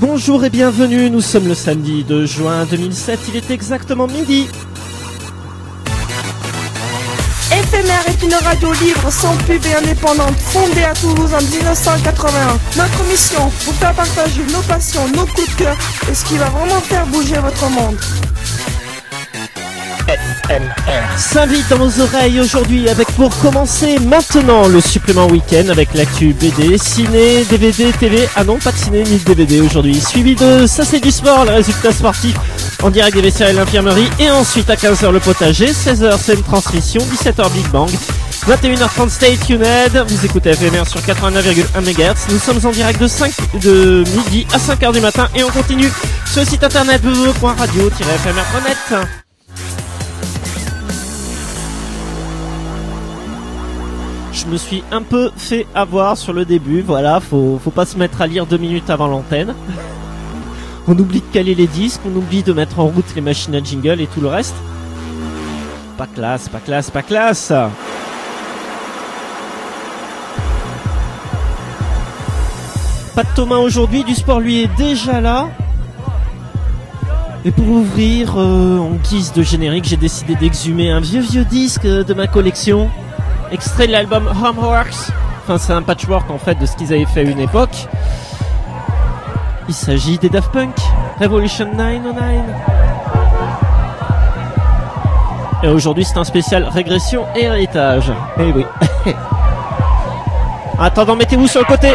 Bonjour et bienvenue, nous sommes le samedi 2 juin 2007, il est exactement midi. Éphémère est une radio libre, sans pub et indépendante, fondée à Toulouse en 1981. Notre mission, vous faire partager nos passions, nos coups de cœur et ce qui va vraiment faire bouger votre monde. FMR s'invite dans vos oreilles aujourd'hui avec pour commencer maintenant le supplément week-end avec l'actu BD, ciné, DVD, télé. Ah non, pas de ciné ni de DVD aujourd'hui. Suivi de Ça c'est du sport, les résultats sportifs en direct des vestiaires et l'infirmerie. Et ensuite à 15h le potager, 16h c'est une transmission, 17h Big Bang. 21h30 Stay Tuned, vous écoutez FMR sur 89,1 MHz. Nous sommes en direct de midi à 5h du matin et on continue sur le site internet www.radio-fmr.net. Je me suis un peu fait avoir sur le début, voilà, faut pas se mettre à lire 2 minutes avant l'antenne. On oublie de caler les disques, on oublie de mettre en route les machines à jingle et tout le reste. Pas classe, pas classe, pas classe. Pas de Thomas aujourd'hui, du sport lui est déjà là. Et pour ouvrir, en guise de générique, j'ai décidé d'exhumer un vieux disque de ma collection. Extrait de l'album Homeworks. Enfin, c'est un patchwork en fait de ce qu'ils avaient fait à une époque. Il s'agit des Daft Punk, Revolution 909. Et aujourd'hui, c'est un spécial régression et héritage. Eh oui. Attendant, mettez-vous sur le côté.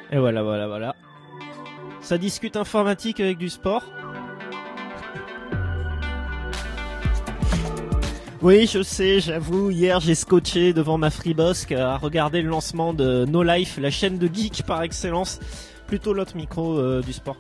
Et voilà. Ça discute informatique avec du sport. Oui, je sais, j'avoue, hier j'ai scotché devant ma Freebosk à regarder le lancement de No Life, la chaîne de geek par excellence, plutôt l'autre micro du sport,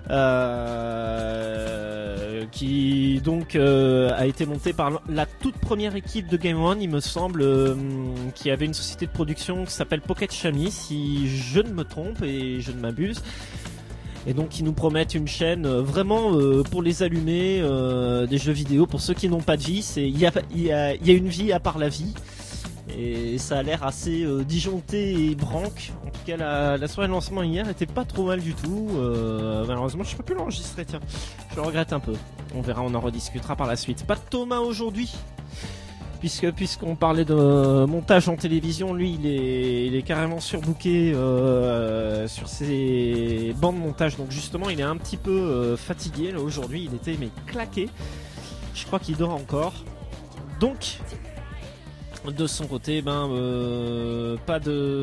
qui donc a été monté par la toute première équipe de Game One, il me semble, qui avait une société de production qui s'appelle Pocket Chami, si je ne me trompe et je ne m'abuse. Et donc ils nous promettent une chaîne vraiment pour les allumés, des jeux vidéo pour ceux qui n'ont pas de vie. Il y a une vie à part la vie. Et ça a l'air assez disjoncté et branque. En tout cas la soirée de lancement hier était pas trop mal du tout. Malheureusement je peux plus l'enregistrer, tiens. Je le regrette un peu. On verra, on en rediscutera par la suite. Pas de Thomas aujourd'hui. Puisqu'on parlait de montage en télévision, lui il est carrément surbooké sur ses bancs de montage, donc justement il est un petit peu fatigué là aujourd'hui, il était claqué, je crois qu'il dort encore, donc de son côté pas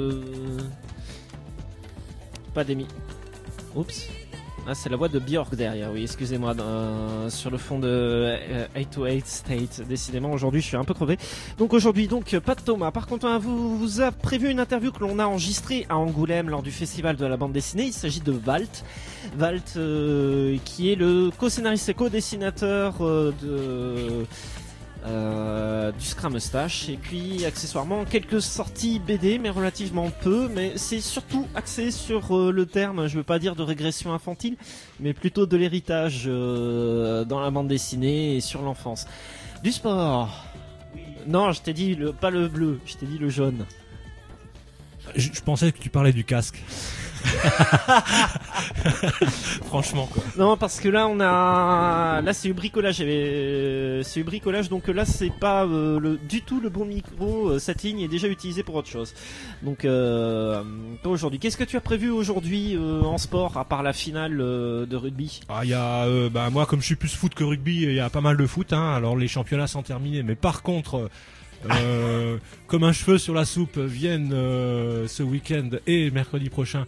d'émis. Oups. Ah, c'est la voix de Björk derrière, oui, excusez-moi, sur le fond de 808 State. Décidément, aujourd'hui, je suis un peu crevé. Donc aujourd'hui, pas de Thomas. Par contre, vous a prévu une interview que l'on a enregistrée à Angoulême lors du festival de la bande dessinée. Il s'agit de Walt. Walt, qui est le co-scénariste et co-dessinateur du Scrum Moustache, et puis accessoirement quelques sorties BD, mais relativement peu, mais c'est surtout axé sur le terme, je veux pas dire de régression infantile, mais plutôt de l'héritage dans la bande dessinée et sur l'enfance. Du sport. Non, je t'ai dit pas le bleu, je t'ai dit le jaune. Je pensais que tu parlais du casque. Franchement quoi. Non, parce que là c'est du bricolage, donc là c'est pas du tout le bon micro, cette ligne est déjà utilisée pour autre chose, donc pas aujourd'hui. Qu'est-ce que tu as prévu aujourd'hui en sport, à part la finale de rugby? Il y a moi, comme je suis plus foot que rugby, il y a pas mal de foot, hein. Alors les championnats sont terminés, mais par contre comme un cheveu sur la soupe, viennent ce week-end et mercredi prochain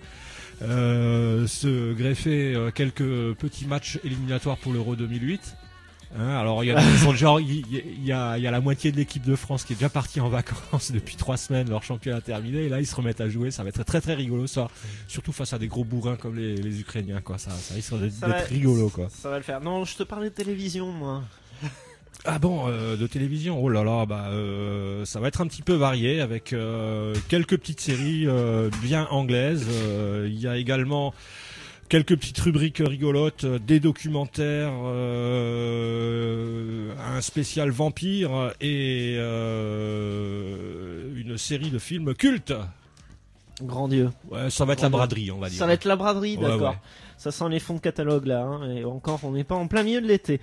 se greffer quelques petits matchs éliminatoires pour l'Euro 2008. Alors il y a la moitié de l'équipe de France qui est déjà partie en vacances depuis 3 semaines, leur championnat terminé, et là ils se remettent à jouer. Ça va être très très rigolo, ça, surtout face à des gros bourrins comme les Ukrainiens, quoi. Ça risque d'être rigolo, quoi. Ça va le faire. Non, je te parlais de télévision, moi. Ah bon, de télévision, oh là là, ça va être un petit peu varié avec quelques petites séries bien anglaises. Il y a également quelques petites rubriques rigolotes, des documentaires, un spécial vampire et une série de films cultes. Grand Dieu. Ouais, ça va être la braderie, on va dire. Ça va être la braderie, d'accord. Ouais. Ça sent les fonds de catalogue là, hein, et encore on n'est pas en plein milieu de l'été.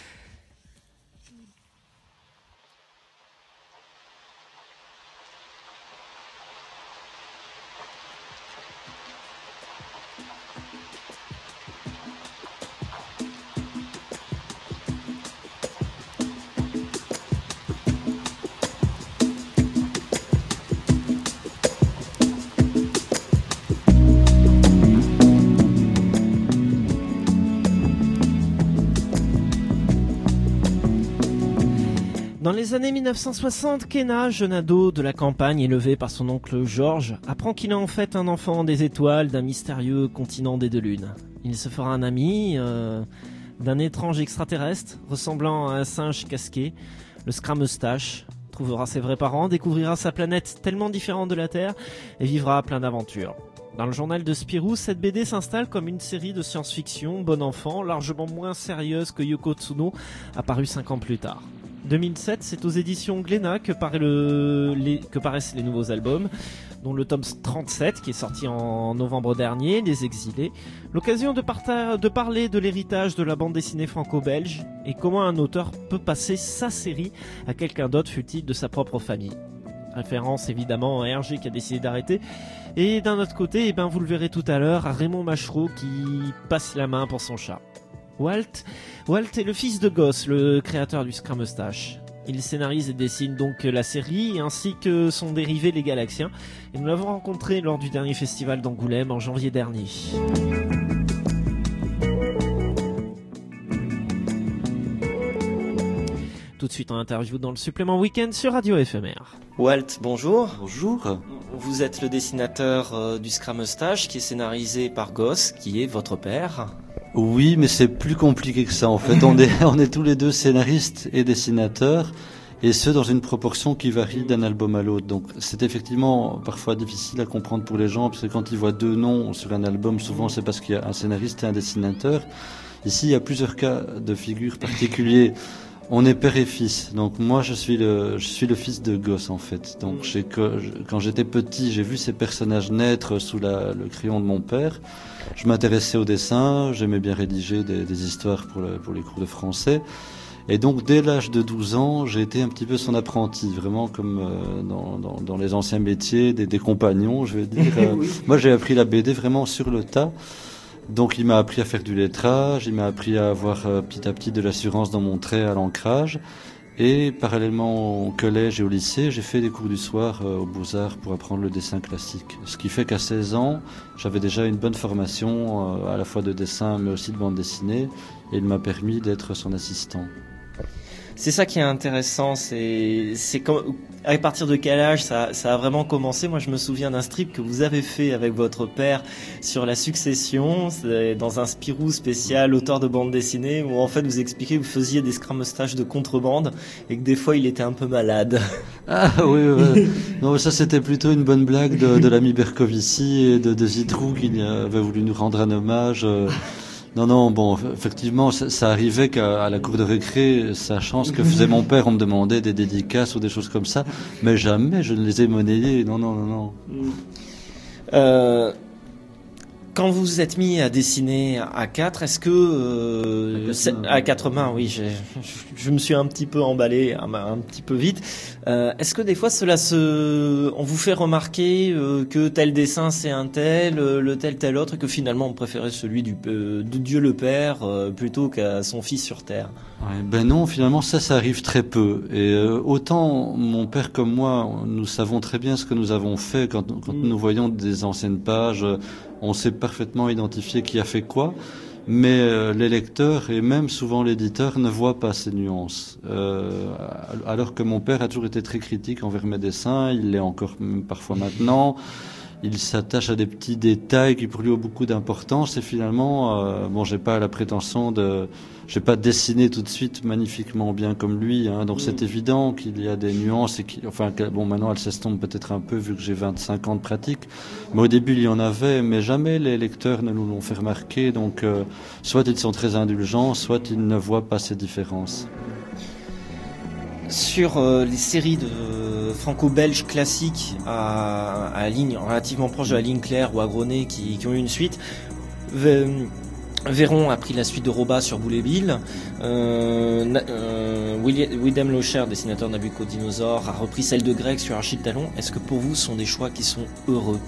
Dans les années 1960, Kenna, jeune ado de la campagne élevé par son oncle George, apprend qu'il est en fait un enfant des étoiles d'un mystérieux continent des 2 lunes. Il se fera un ami d'un étrange extraterrestre ressemblant à un singe casqué, le Scrum Moustache, trouvera ses vrais parents, découvrira sa planète tellement différente de la Terre et vivra plein d'aventures. Dans le journal de Spirou, cette BD s'installe comme une série de science-fiction, bon enfant, largement moins sérieuse que Yoko Tsuno, apparue 5 ans plus tard. 2007, c'est aux éditions Glénat que paraissent les nouveaux albums, dont le tome 37 qui est sorti en novembre dernier, Les Exilés. L'occasion de parler de l'héritage de la bande dessinée franco-belge et comment un auteur peut passer sa série à quelqu'un d'autre, fût-il de sa propre famille. Référence évidemment à Hergé qui a décidé d'arrêter. Et d'un autre côté, vous le verrez tout à l'heure, à Raymond Machereau qui passe la main pour son chat. Walt est le fils de Goss, le créateur du Scrum Moustache. Il scénarise et dessine donc la série ainsi que son dérivé Les Galaxiens. Et nous l'avons rencontré lors du dernier festival d'Angoulême en janvier dernier. Tout de suite en interview dans le supplément week-end sur Radio FMR. Walt, bonjour. Bonjour. Vous êtes le dessinateur du Scrameustache qui est scénarisé par Goss, qui est votre père. Oui, mais c'est plus compliqué que ça en fait. On est tous les deux scénaristes et dessinateurs, et ce dans une proportion qui varie d'un album à l'autre. Donc c'est effectivement parfois difficile à comprendre pour les gens, parce que quand ils voient deux noms sur un album, souvent c'est parce qu'il y a un scénariste et un dessinateur. Ici, il y a plusieurs cas de figure particuliers. On est père et fils, donc moi je suis le fils de Goss en fait. Donc quand j'étais petit, j'ai vu ces personnages naître sous le crayon de mon père. Je m'intéressais au dessin, j'aimais bien rédiger des histoires pour les cours de français. Et donc dès l'âge de 12 ans, j'ai été un petit peu son apprenti, vraiment comme dans les anciens métiers des compagnons, je vais dire. Oui. Moi j'ai appris la BD vraiment sur le tas. Donc il m'a appris à faire du lettrage, il m'a appris à avoir petit à petit de l'assurance dans mon trait à l'ancrage. Et parallèlement au collège et au lycée, j'ai fait des cours du soir aux Beaux-Arts pour apprendre le dessin classique. Ce qui fait qu'à 16 ans, j'avais déjà une bonne formation à la fois de dessin mais aussi de bande dessinée. Et il m'a permis d'être son assistant. C'est ça qui est intéressant, c'est à partir de quel âge ça a vraiment commencé. Moi je me souviens d'un strip que vous avez fait avec votre père sur la succession, c'est dans un Spirou spécial auteur de bande dessinée, où en fait vous expliquez que vous faisiez des Scrameustaches de contrebande et que des fois il était un peu malade. Ah oui. Non, ça c'était plutôt une bonne blague de l'ami Bercovici et de Zitrou qui avait voulu nous rendre un hommage. Non, bon, effectivement, ça arrivait qu'à la cour de récré, sachant ce que faisait mon père, on me demandait des dédicaces ou des choses comme ça, mais jamais je ne les ai monnayées, non. Quand vous vous êtes mis à dessiner à 4, est-ce que... à 4 mains, oui, je me suis un petit peu emballé, un petit peu vite. Est-ce que des fois, on vous fait remarquer que tel dessin c'est un tel, le tel autre, et que finalement on préférait celui de Dieu le Père plutôt qu'à son fils sur Terre? Ouais, ben non, finalement ça arrive très peu. Et autant mon père comme moi, nous savons très bien ce que nous avons fait quand nous voyons des anciennes pages. On sait parfaitement identifier qui a fait quoi, mais les lecteurs et même souvent l'éditeur ne voient pas ces nuances. Alors que mon père a toujours été très critique envers mes dessins, il l'est encore parfois maintenant. Il s'attache à des petits détails qui pour lui ont beaucoup d'importance, et finalement, j'ai pas la prétention j'ai pas dessiné tout de suite magnifiquement bien comme lui, hein, donc c'est évident qu'il y a des nuances maintenant elles s'estompent peut-être un peu vu que j'ai 25 ans de pratique, mais au début il y en avait, mais jamais les lecteurs ne nous l'ont fait remarquer, donc soit ils sont très indulgents, soit ils ne voient pas ces différences. Sur les séries de franco-belge classiques à ligne relativement proche de la ligne claire ou Agronet qui ont eu une suite, Véron a pris la suite de Roba sur Boule et Bill. Willem Locher, dessinateur Nabucco-Dinosaure, a repris celle de Greg sur Achille Talon. Est-ce que pour vous ce sont des choix qui sont heureux?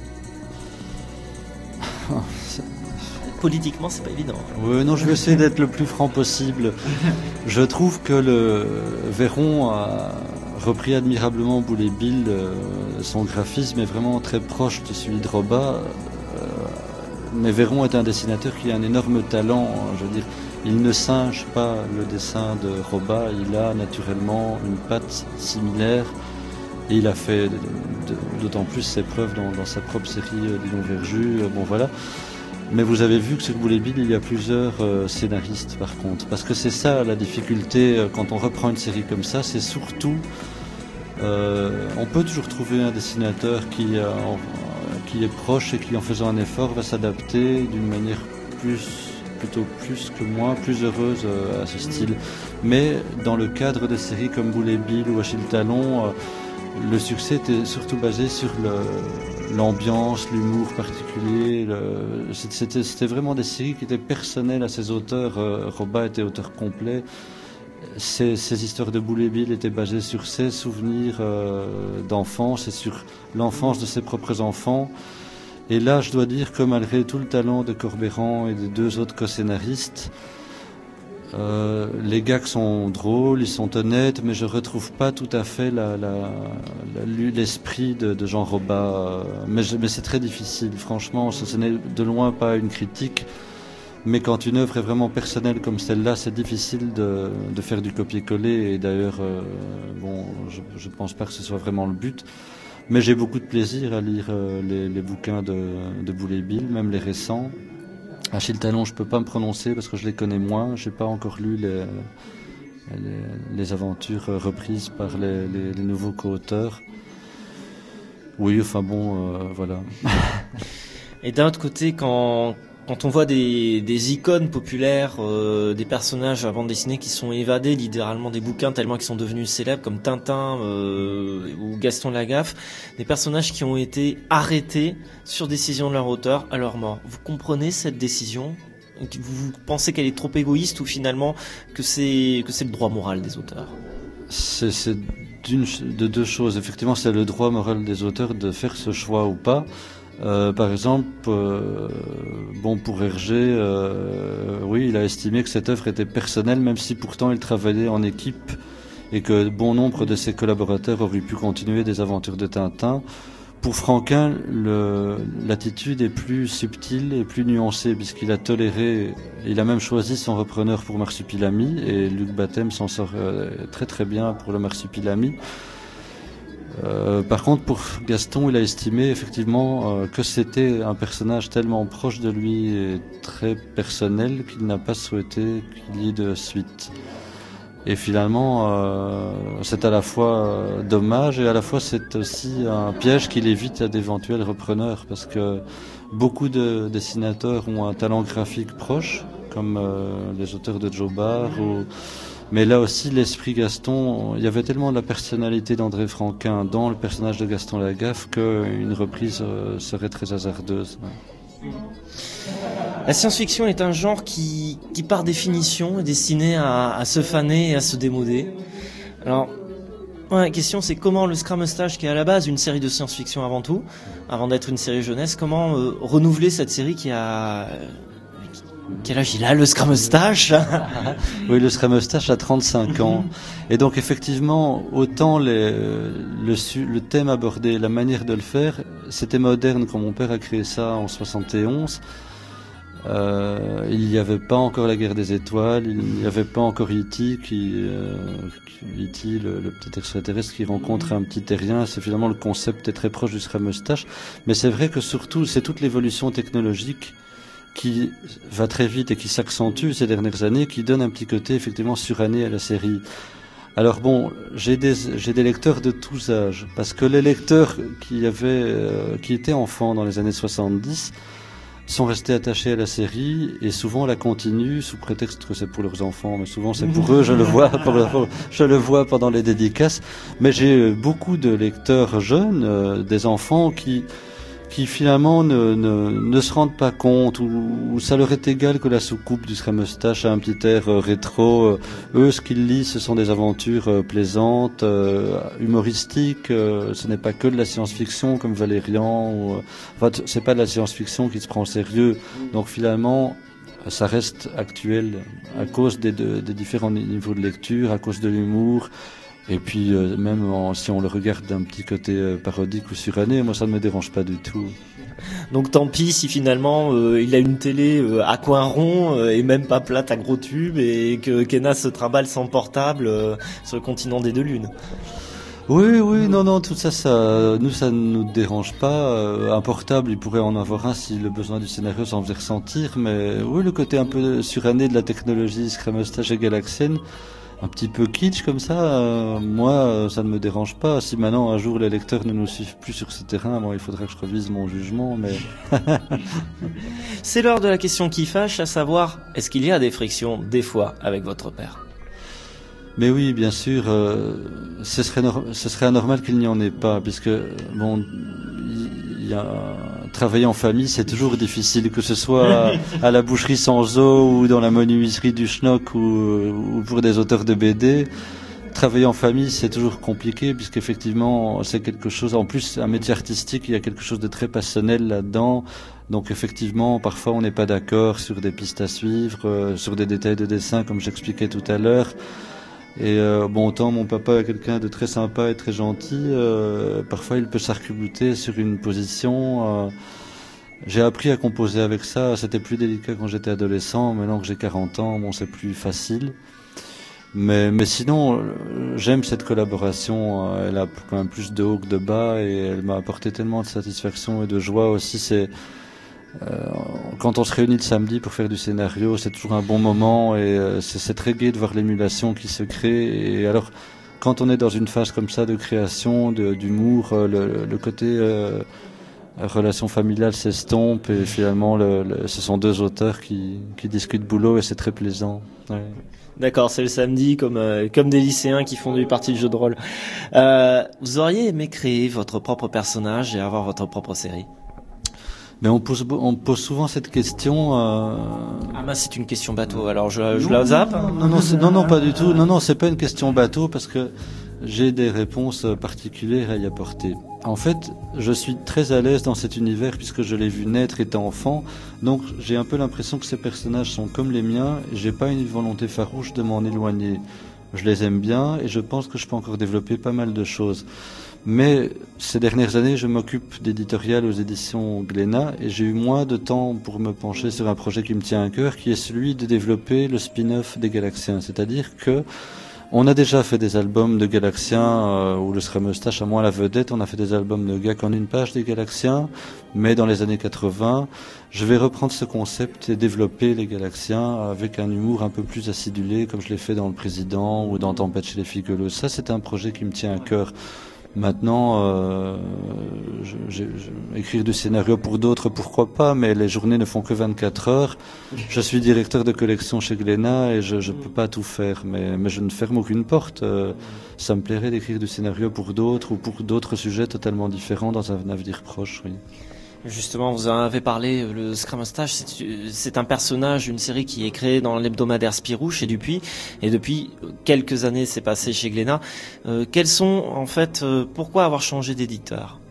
Politiquement, c'est pas évident. Oui, non, je vais essayer d'être le plus franc possible. Je trouve que le Véron a repris admirablement Boule et Bill. Son graphisme est vraiment très proche de celui de Roba. Mais Véron est un dessinateur qui a un énorme talent. Je veux dire, il ne singe pas le dessin de Roba. Il a naturellement une patte similaire. Et il a fait d'autant plus ses preuves dans sa propre série Lilon Verju. Bon, voilà. Mais vous avez vu que sur Boule et Bill, il y a plusieurs scénaristes par contre. Parce que c'est ça la difficulté quand on reprend une série comme ça, c'est surtout... on peut toujours trouver un dessinateur qui est proche et qui, en faisant un effort, va s'adapter d'une manière plutôt plus que moi, plus heureuse à ce style. Mais dans le cadre de séries comme Boule et Bill ou Achille Talon, le succès était surtout basé sur l'ambiance, l'humour particulier. C'était vraiment des séries qui étaient personnelles à ces auteurs. Roba était auteur complet. Ces histoires de Boule et Bill étaient basées sur ses souvenirs d'enfance et sur l'enfance de ses propres enfants. Et là, je dois dire que malgré tout le talent de Corbeyran et des deux autres co-scénaristes, Les gags sont drôles, ils sont honnêtes, mais je retrouve pas tout à fait l'esprit de Jean Robat. Mais c'est très difficile, franchement, ce n'est de loin pas une critique. Mais quand une œuvre est vraiment personnelle comme celle-là, c'est difficile de faire du copier-coller. Et d'ailleurs, je pense pas que ce soit vraiment le but. Mais j'ai beaucoup de plaisir à lire les bouquins de Boulet Bill, même les récents. Achille Talon, je peux pas me prononcer parce que je les connais moins. J'ai pas encore lu les aventures reprises par les nouveaux co-auteurs. Oui, enfin bon, voilà. Et d'un autre côté, quand on voit des icônes populaires, des personnages à bande dessinée qui sont évadés littéralement des bouquins tellement qu'ils sont devenus célèbres, comme Tintin ou Gaston Lagaffe, des personnages qui ont été arrêtés sur décision de leur auteur à leur mort. Vous comprenez cette décision ? Vous pensez qu'elle est trop égoïste ou finalement que c'est le droit moral des auteurs ? C'est de deux choses. Effectivement, c'est le droit moral des auteurs de faire ce choix ou pas. Par exemple, pour Hergé, oui, il a estimé que cette œuvre était personnelle, même si pourtant il travaillait en équipe et que bon nombre de ses collaborateurs auraient pu continuer des aventures de Tintin. Pour Franquin, l'attitude est plus subtile et plus nuancée, puisqu'il a toléré, il a même choisi son repreneur pour Marsupilami, et Luc Batem s'en sort très très bien pour le Marsupilami. Par contre, pour Gaston, il a estimé effectivement que c'était un personnage tellement proche de lui et très personnel qu'il n'a pas souhaité qu'il y ait de suite. Et finalement, c'est à la fois dommage et à la fois c'est aussi un piège qu'il évite à d'éventuels repreneurs, parce que beaucoup de dessinateurs ont un talent graphique proche, comme les auteurs de Jobar mais là aussi, l'esprit Gaston, il y avait tellement de la personnalité d'André Franquin dans le personnage de Gaston Lagaffe qu'une reprise serait très hasardeuse. Ouais. La science-fiction est un genre qui par définition est destiné à se faner et à se démoder. Alors, la question c'est comment le Scrameustache, qui est à la base une série de science-fiction avant tout, avant d'être une série jeunesse, comment renouveler cette série qui a... Quel âge il a, le Scrameustache ? Oui, le Scrameustache a 35 ans. Et donc, effectivement, autant le thème abordé, la manière de le faire, c'était moderne quand mon père a créé ça en 71. Il n'y avait pas encore la guerre des étoiles, il n'y avait pas encore E.T. E.T., le petit extraterrestre qui rencontre un petit terrien. C'est finalement le concept est très proche du Scrameustache. Mais c'est vrai que surtout, c'est toute l'évolution technologique qui va très vite et qui s'accentue ces dernières années, qui donne un petit côté effectivement suranné à la série. Alors bon, j'ai des lecteurs de tous âges, parce que les lecteurs qui étaient enfants dans les années 70 sont restés attachés à la série et souvent la continuent sous prétexte que c'est pour leurs enfants, mais souvent c'est pour eux, je le vois pendant les dédicaces. Mais j'ai beaucoup de lecteurs jeunes, des enfants qui finalement ne se rendent pas compte ou ça leur est égal que la soucoupe du Scrameustache a un petit air rétro. Eux, ce qu'ils lisent, ce sont des aventures plaisantes, humoristiques. Ce n'est pas que de la science-fiction comme Valérian. C'est pas de la science-fiction qui se prend au sérieux. Donc finalement, ça reste actuel à cause des différents niveaux de lecture, à cause de l'humour. Et puis même si on le regarde d'un petit côté parodique ou suranné, moi ça ne me dérange pas du tout. Donc tant pis si finalement il a une télé à coin rond et même pas plate à gros tube, et que Kenna se trimballe sans portable sur le continent des deux lunes. Oui, non, tout ça, ça ne nous dérange pas. Un portable, il pourrait en avoir un si le besoin du scénario s'en faisait ressentir, mais oui, le côté un peu suranné de la technologie Scrameustache et Galaxienne, un petit peu kitsch comme ça, moi ça ne me dérange pas. Si maintenant un jour les lecteurs ne nous suivent plus sur ce terrain, bon, il faudra que je revise mon jugement, mais... C'est l'heure de la question qui fâche, à savoir, est-ce qu'il y a des frictions, des fois, avec votre père ? Mais oui, bien sûr, ce serait anormal qu'il n'y en ait pas, puisque, bon, il y a... Travailler en famille, c'est toujours difficile, que ce soit à la boucherie sans eau ou dans la menuiserie du Schnock ou pour des auteurs de BD. travailler en famille, c'est toujours compliqué, puisqu'effectivement, c'est quelque chose, en plus, un métier artistique, il y a quelque chose de très passionnel là-dedans. Donc effectivement, parfois on n'est pas d'accord sur des pistes à suivre, sur des détails de dessin, comme j'expliquais tout à l'heure. Et autant mon papa est quelqu'un de très sympa et très gentil, parfois il peut s'arc-bouter sur une position. J'ai appris à composer avec ça, c'était plus délicat quand j'étais adolescent, maintenant que j'ai 40 ans, c'est plus facile. Mais sinon, j'aime cette collaboration, elle a quand même plus de haut que de bas, et elle m'a apporté tellement de satisfaction et de joie aussi. Quand on se réunit le samedi pour faire du scénario, c'est toujours un bon moment, et c'est très gai de voir l'émulation qui se crée. Et alors, quand on est dans une phase comme ça de création, d'humour, le côté relation familiale s'estompe, et finalement ce sont deux auteurs qui discutent boulot, et c'est très plaisant. Ouais. D'accord, c'est le samedi comme des lycéens qui font des parties de jeux de rôle. Vous auriez aimé créer votre propre personnage et avoir votre propre série? Mais on pose souvent cette question. Ah bah c'est une question bateau. Alors je la zappe. Non, pas du tout. Non, c'est pas une question bateau, parce que j'ai des réponses particulières à y apporter. En fait, je suis très à l'aise dans cet univers puisque je l'ai vu naître étant enfant. Donc j'ai un peu l'impression que ces personnages sont comme les miens. Et j'ai pas une volonté farouche de m'en éloigner. Je les aime bien et je pense que je peux encore développer pas mal de choses. Mais ces dernières années, je m'occupe d'éditorial aux éditions Glénat, et j'ai eu moins de temps pour me pencher sur un projet qui me tient à cœur, qui est celui de développer le spin-off des Galaxiens. C'est-à-dire que on a déjà fait des albums de Galaxiens où le Scrameustache a moins la vedette. On a fait des albums de gars en une page des Galaxiens, mais dans les années 80, je vais reprendre ce concept et développer les Galaxiens avec un humour un peu plus acidulé, comme je l'ai fait dans Le Président ou dans Tempête chez les Figoleux. Ça, c'est un projet qui me tient à cœur. Maintenant, écrire du scénario pour d'autres, pourquoi pas, mais les journées ne font que 24 heures. Je suis directeur de collection chez Glénat et je peux pas tout faire, mais je ne ferme aucune porte. Ça me plairait d'écrire du scénario pour d'autres ou pour d'autres sujets totalement différents dans un avenir proche, oui. Justement, vous en avez parlé, le Scrameustache, c'est un personnage, une série qui est créée dans l'hebdomadaire Spirou chez Dupuis, et depuis quelques années c'est passé chez Glénat. Quels sont, en fait, pourquoi avoir changé d'éditeur?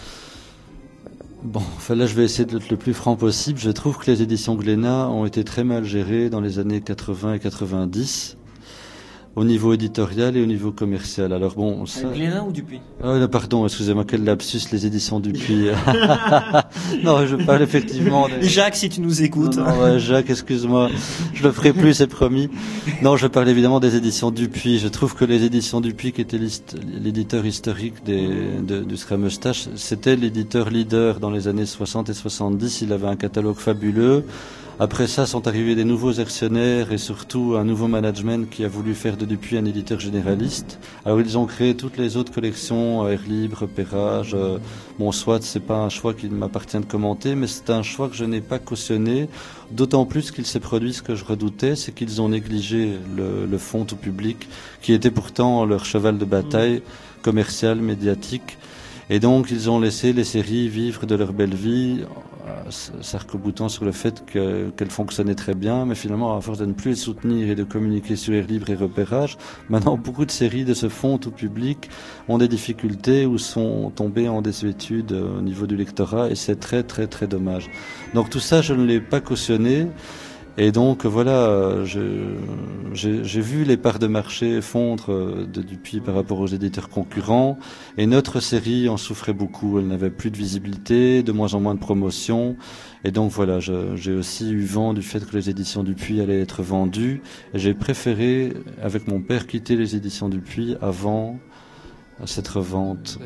Bon, enfin là je vais essayer d'être le plus franc possible. Je trouve que les éditions Glénat ont été très mal gérées dans les années 80 et 90. Au niveau éditorial et au niveau commercial. Alors bon, ça... Glénat ou Dupuis? Pardon, excusez-moi, quel lapsus, les éditions Dupuis. Non, je parle effectivement... Jacques, si tu nous écoutes. Non, Jacques, excuse-moi, je le ferai plus, c'est promis. Non, je parle évidemment des éditions Dupuis. Je trouve que les éditions Dupuis, qui étaient l'éditeur historique du Scrameustache, c'était l'éditeur leader dans les années 60 et 70. Il avait un catalogue fabuleux. Après ça, sont arrivés des nouveaux actionnaires et surtout un nouveau management qui a voulu faire de Dupuis un éditeur généraliste. Alors ils ont créé toutes les autres collections, Air Libre, Pérage. Soit c'est pas un choix qu'il m'appartient de commenter, mais c'est un choix que je n'ai pas cautionné. D'autant plus qu'il s'est produit ce que je redoutais, c'est qu'ils ont négligé le fonds tout public, qui était pourtant leur cheval de bataille commercial, médiatique. Et donc ils ont laissé les séries vivre de leur belle vie, s'arc-boutant sur le fait qu'elles fonctionnaient très bien, mais finalement à force de ne plus les soutenir et de communiquer sur Air Libre et Repérage, maintenant beaucoup de séries de ce fonds tout public ont des difficultés ou sont tombées en désuétude au niveau du lectorat, et c'est très très très dommage. Donc tout ça je ne l'ai pas cautionné. Et donc voilà, j'ai vu les parts de marché fondre de Dupuis par rapport aux éditeurs concurrents, et notre série en souffrait beaucoup. Elle n'avait plus de visibilité, de moins en moins de promotion, et donc voilà, j'ai aussi eu vent du fait que les éditions Dupuis allaient être vendues, et j'ai préféré, avec mon père, quitter les éditions Dupuis avant cette revente.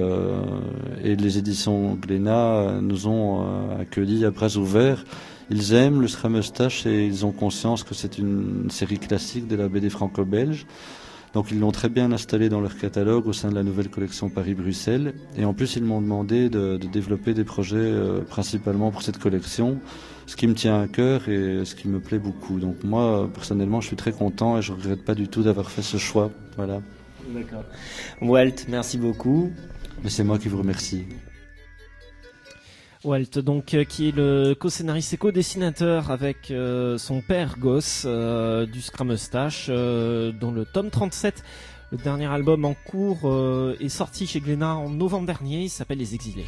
Et les éditions Glénat nous ont accueillis à bras ouverts. Ils aiment le Scrameustache et ils ont conscience que c'est une série classique de la BD franco-belge. Donc ils l'ont très bien installé dans leur catalogue au sein de la nouvelle collection Paris-Bruxelles. Et en plus ils m'ont demandé de développer des projets principalement pour cette collection, ce qui me tient à cœur et ce qui me plaît beaucoup. Donc moi personnellement je suis très content et je ne regrette pas du tout d'avoir fait ce choix. Voilà. D'accord. Walt, merci beaucoup. Mais c'est moi qui vous remercie. Walt, donc, qui est le co-scénariste et co-dessinateur avec son père Goss du Scrameustache, dont le tome 37 Le dernier album en cours est sorti chez Glénat en novembre dernier, il s'appelle Les Exilés.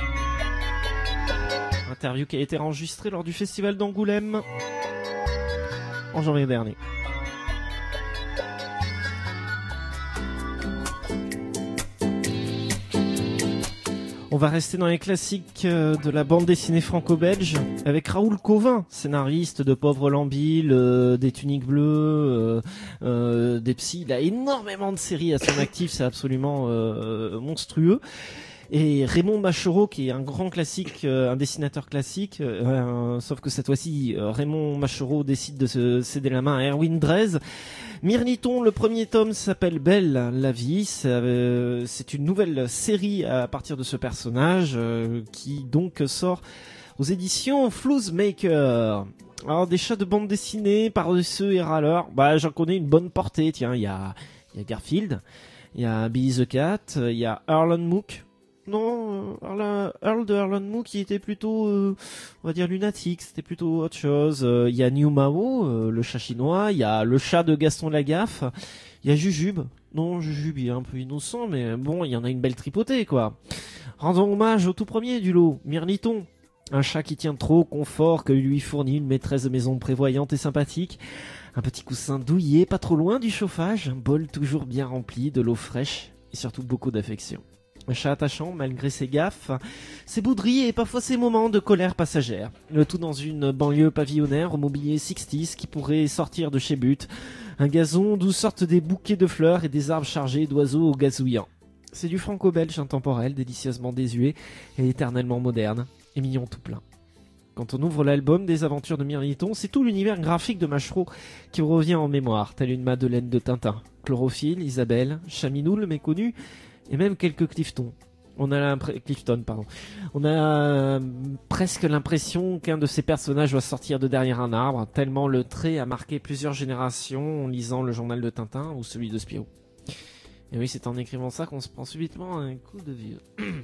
Interview qui a été enregistrée lors du festival d'Angoulême en janvier dernier. On va rester dans les classiques de la bande dessinée franco-belge avec Raoul Cauvin, scénariste de Pauvre Lambille, des Tuniques Bleues, des Psy. Il a énormément de séries à son actif, c'est absolument monstrueux. Et Raymond Machereau, qui est un grand classique, un dessinateur classique, sauf que cette fois-ci, Raymond Machereau décide de se céder la main à Erwin Drez. Mirliton, le premier tome s'appelle Belle la vie. C'est une nouvelle série à partir de ce personnage qui donc sort aux éditions Flouzemaker. Alors des chats de bande dessinée, paresseux et râleurs, j'en connais une bonne portée. Tiens, il y a Garfield, il y a Billy the Cat, il y a Erlen Mook. Non, Earl de Erlen Mook qui était plutôt, on va dire lunatique, c'était plutôt autre chose. Il y a New Mao, le chat chinois, il y a le chat de Gaston Lagaffe, il y a Jujube. Non, Jujube il est un peu innocent, mais bon, il y en a une belle tripotée, quoi. Rendons hommage au tout premier du lot, Mirliton. Un chat qui tient trop au confort que lui fournit une maîtresse de maison prévoyante et sympathique. Un petit coussin douillet, pas trop loin du chauffage, un bol toujours bien rempli, de l'eau fraîche et surtout beaucoup d'affection. Un chat attachant malgré ses gaffes, ses bouderies et parfois ses moments de colère passagère. Le tout dans une banlieue pavillonnaire au mobilier 60s qui pourrait sortir de chez But. Un gazon d'où sortent des bouquets de fleurs et des arbres chargés d'oiseaux gazouillants. C'est du franco-belge intemporel, délicieusement désuet et éternellement moderne, et mignon tout plein. Quand on ouvre l'album des aventures de Mirliton, c'est tout l'univers graphique de Machereau qui revient en mémoire, telle une Madeleine de Tintin. Chlorophylle, Isabelle, Chaminou le méconnu, et même quelques Clifton. On a presque l'impression qu'un de ces personnages doit sortir de derrière un arbre, tellement le trait a marqué plusieurs générations en lisant le journal de Tintin ou celui de Spirou. Et oui, c'est en écrivant ça qu'on se prend subitement un coup de vieux.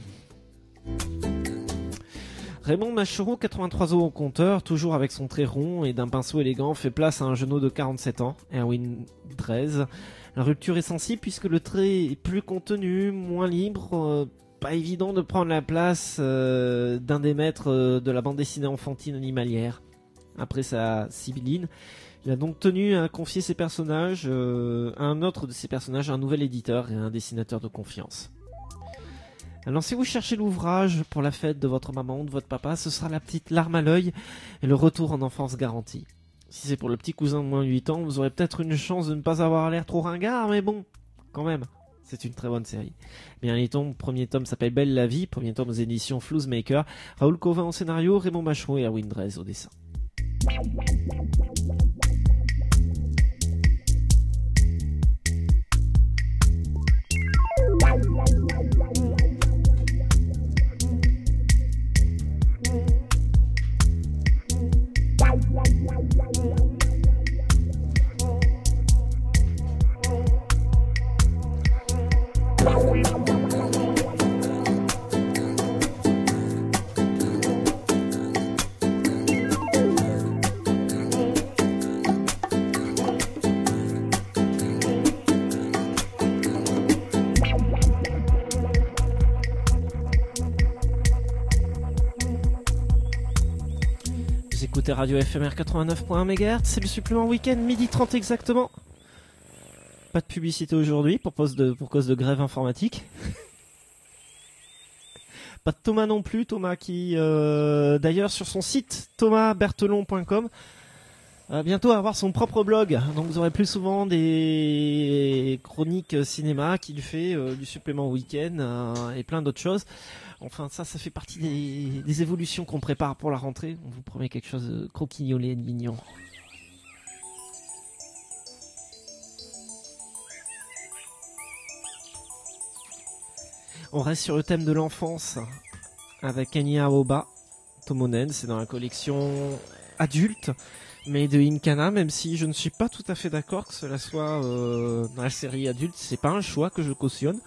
Raymond Machereau, 83 ans au compteur, toujours avec son trait rond et d'un pinceau élégant, fait place à un genou de 47 ans, Erwin Drez. La rupture est sensible puisque le trait est plus contenu, moins libre, pas évident de prendre la place d'un des maîtres de la bande dessinée enfantine animalière. Après sa Sibylline, il a donc tenu à confier ses personnages à un autre de ses personnages, un nouvel éditeur et un dessinateur de confiance. Alors si vous cherchez l'ouvrage pour la fête de votre maman ou de votre papa, ce sera la petite larme à l'œil et le retour en enfance garanti. Si c'est pour le petit cousin de moins de 8 ans, vous aurez peut-être une chance de ne pas avoir l'air trop ringard, mais bon, quand même, c'est une très bonne série. Mirliton, premier tome s'appelle Belle la vie, premier tome aux éditions Flouzemaker, Raoul Cauvin au scénario, Raymond Machereau et Erwin Drez au dessin. Radio FMR 89.1 MHz, c'est le supplément week-end, midi 30 exactement. Pas de publicité aujourd'hui pour cause de grève informatique. Pas de Thomas non plus, Thomas qui d'ailleurs sur son site thomasberthelon.com bientôt avoir son propre blog, donc vous aurez plus souvent des chroniques cinéma qu'il fait, du supplément week-end et plein d'autres choses. Enfin, ça fait partie des évolutions qu'on prépare pour la rentrée. On vous promet quelque chose de croquignolé et de mignon. On reste sur le thème de l'enfance avec Anya Aoba Tomonen. C'est dans la collection adulte, mais de Incana, même si je ne suis pas tout à fait d'accord que cela soit dans la série adulte. C'est pas un choix que je cautionne,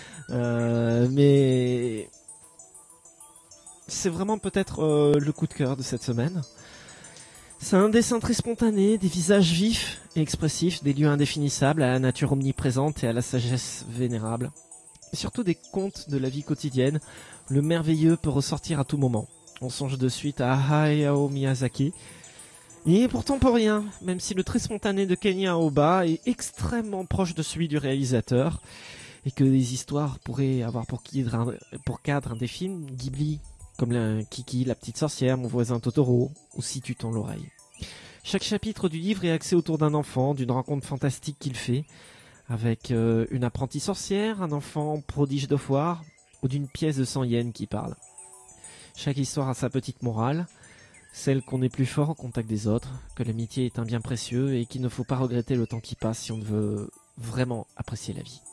mais c'est vraiment peut-être le coup de cœur de cette semaine. C'est un dessin très spontané, des visages vifs et expressifs, des lieux indéfinissables à la nature omniprésente et à la sagesse vénérable. Et surtout des contes de la vie quotidienne, le merveilleux peut ressortir à tout moment. On songe de suite à Hayao Miyazaki. Il n'y est pourtant pour rien, même si le très spontané de Kenya Aoba est extrêmement proche de celui du réalisateur, et que les histoires pourraient avoir pour cadre des films Ghibli, comme Kiki, la petite sorcière, Mon voisin Totoro, ou Si tu tends l'oreille. Chaque chapitre du livre est axé autour d'un enfant, d'une rencontre fantastique qu'il fait, avec une apprentie sorcière, un enfant prodige de foire, ou d'une pièce de 100 yens qui parle. Chaque histoire a sa petite morale, celle qu'on est plus fort au contact des autres, que l'amitié est un bien précieux et qu'il ne faut pas regretter le temps qui passe si on veut vraiment apprécier la vie.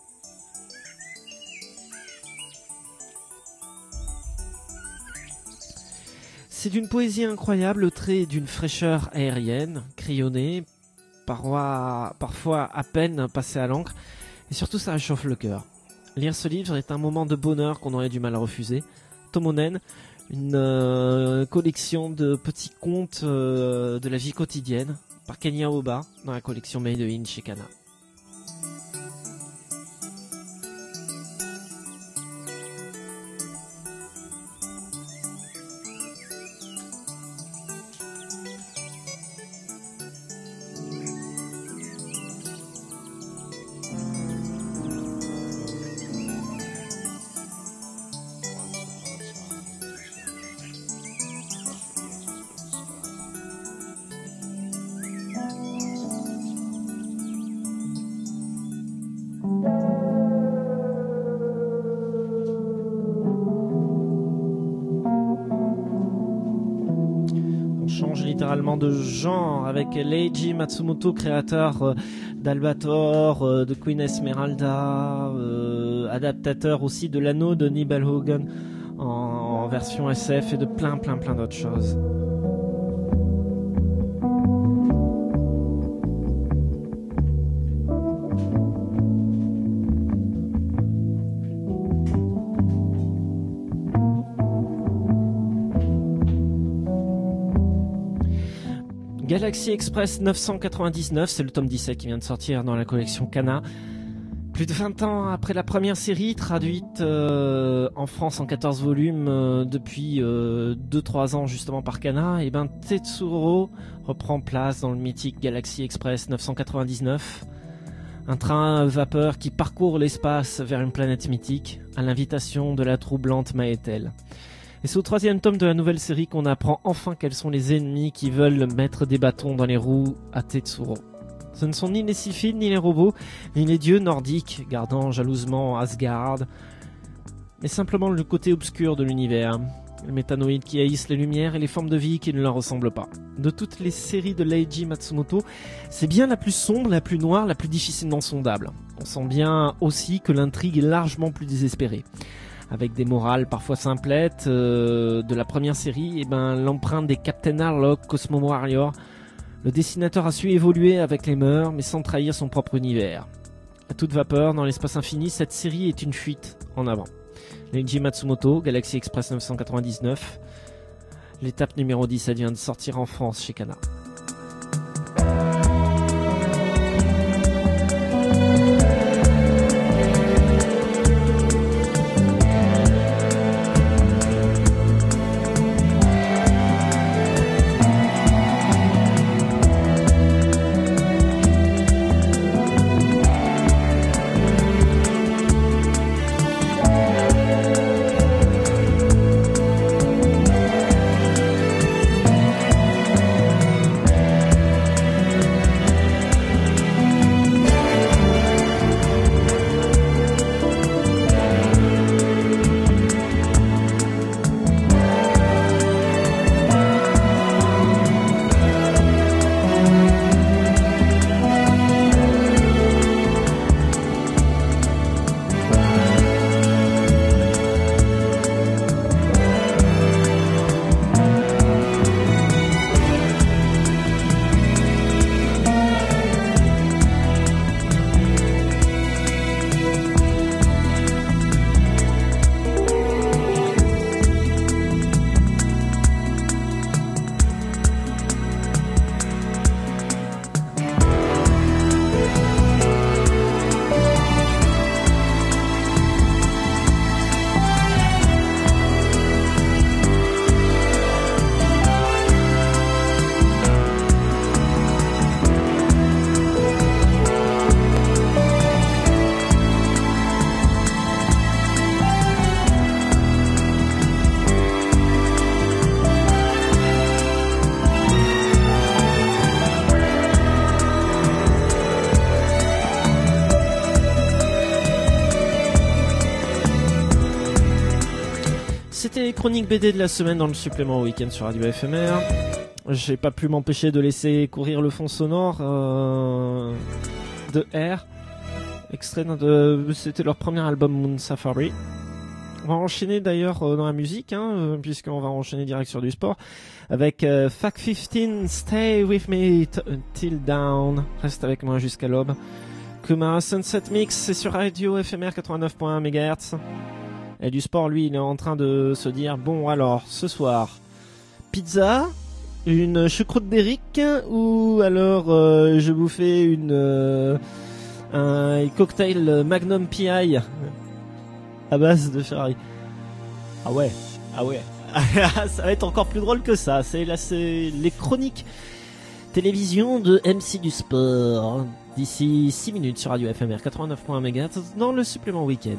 C'est d'une poésie incroyable, le trait d'une fraîcheur aérienne, crayonnée, parfois à peine passée à l'encre, et surtout ça réchauffe le cœur. Lire ce livre est un moment de bonheur qu'on aurait du mal à refuser. Tomonen, une collection de petits contes de la vie quotidienne, par Kenya Aoba, dans la collection Made in chez Kana. Littéralement de genre avec Leiji Matsumoto, créateur d'Albator, de Queen Esmeralda, adaptateur aussi de l'anneau de Nibelungen en version SF et de plein d'autres choses. Galaxy Express 999, c'est le tome 17 qui vient de sortir dans la collection Kana. Plus de 20 ans après la première série, traduite en France en 14 volumes depuis 2-3 ans justement par Kana, et ben Tetsuro reprend place dans le mythique Galaxy Express 999. Un train vapeur qui parcourt l'espace vers une planète mythique, à l'invitation de la troublante Maëtel. Et c'est au 3e tome de la nouvelle série qu'on apprend enfin quels sont les ennemis qui veulent mettre des bâtons dans les roues à Tetsuro. Ce ne sont ni les Sylphides, ni les robots, ni les dieux nordiques gardant jalousement Asgard, mais simplement le côté obscur de l'univers, les métanoïdes qui haïssent les lumières et les formes de vie qui ne leur ressemblent pas. De toutes les séries de Leiji Matsumoto, c'est bien la plus sombre, la plus noire, la plus difficilement sondable. On sent bien aussi que l'intrigue est largement plus désespérée. Avec des morales parfois simplettes de la première série, et l'empreinte des Captain Harlock, Cosmo Warrior, le dessinateur a su évoluer avec les mœurs, mais sans trahir son propre univers. À toute vapeur, dans l'espace infini, cette série est une fuite en avant. Leiji Matsumoto, Galaxy Express 999, l'étape numéro 10, elle vient de sortir en France chez Kana. les chroniques BD de la semaine dans le supplément week-end sur Radio FMR. J'ai pas pu m'empêcher de laisser courir le fond sonore de R, extrait c'était leur premier album Moon Safari. On va enchaîner d'ailleurs dans la musique, puisqu'on va enchaîner direct sur du sport, avec Fact 15, Stay With Me Till Down, reste avec moi jusqu'à l'aube. Kuma Sunset Mix, c'est sur Radio FMR 89.1 MHz. Et du sport, lui, il est en train de se dire, bon alors, ce soir, pizza, une choucroute d'Eric, ou alors je vous fais un cocktail Magnum PI à base de Ferrari. Ah ouais. Ça va être encore plus drôle que ça. C'est les chroniques télévision de MC du sport. D'ici 6 minutes sur Radio FMR 89.1 MHz dans le supplément week-end.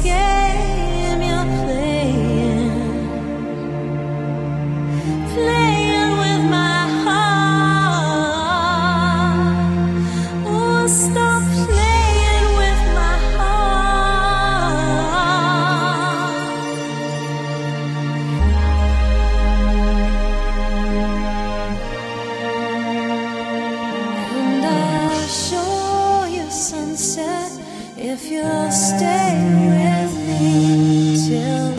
game you're playing with my heart. Oh, stop playing with my heart. And I'll show you sunset if you'll stay with me till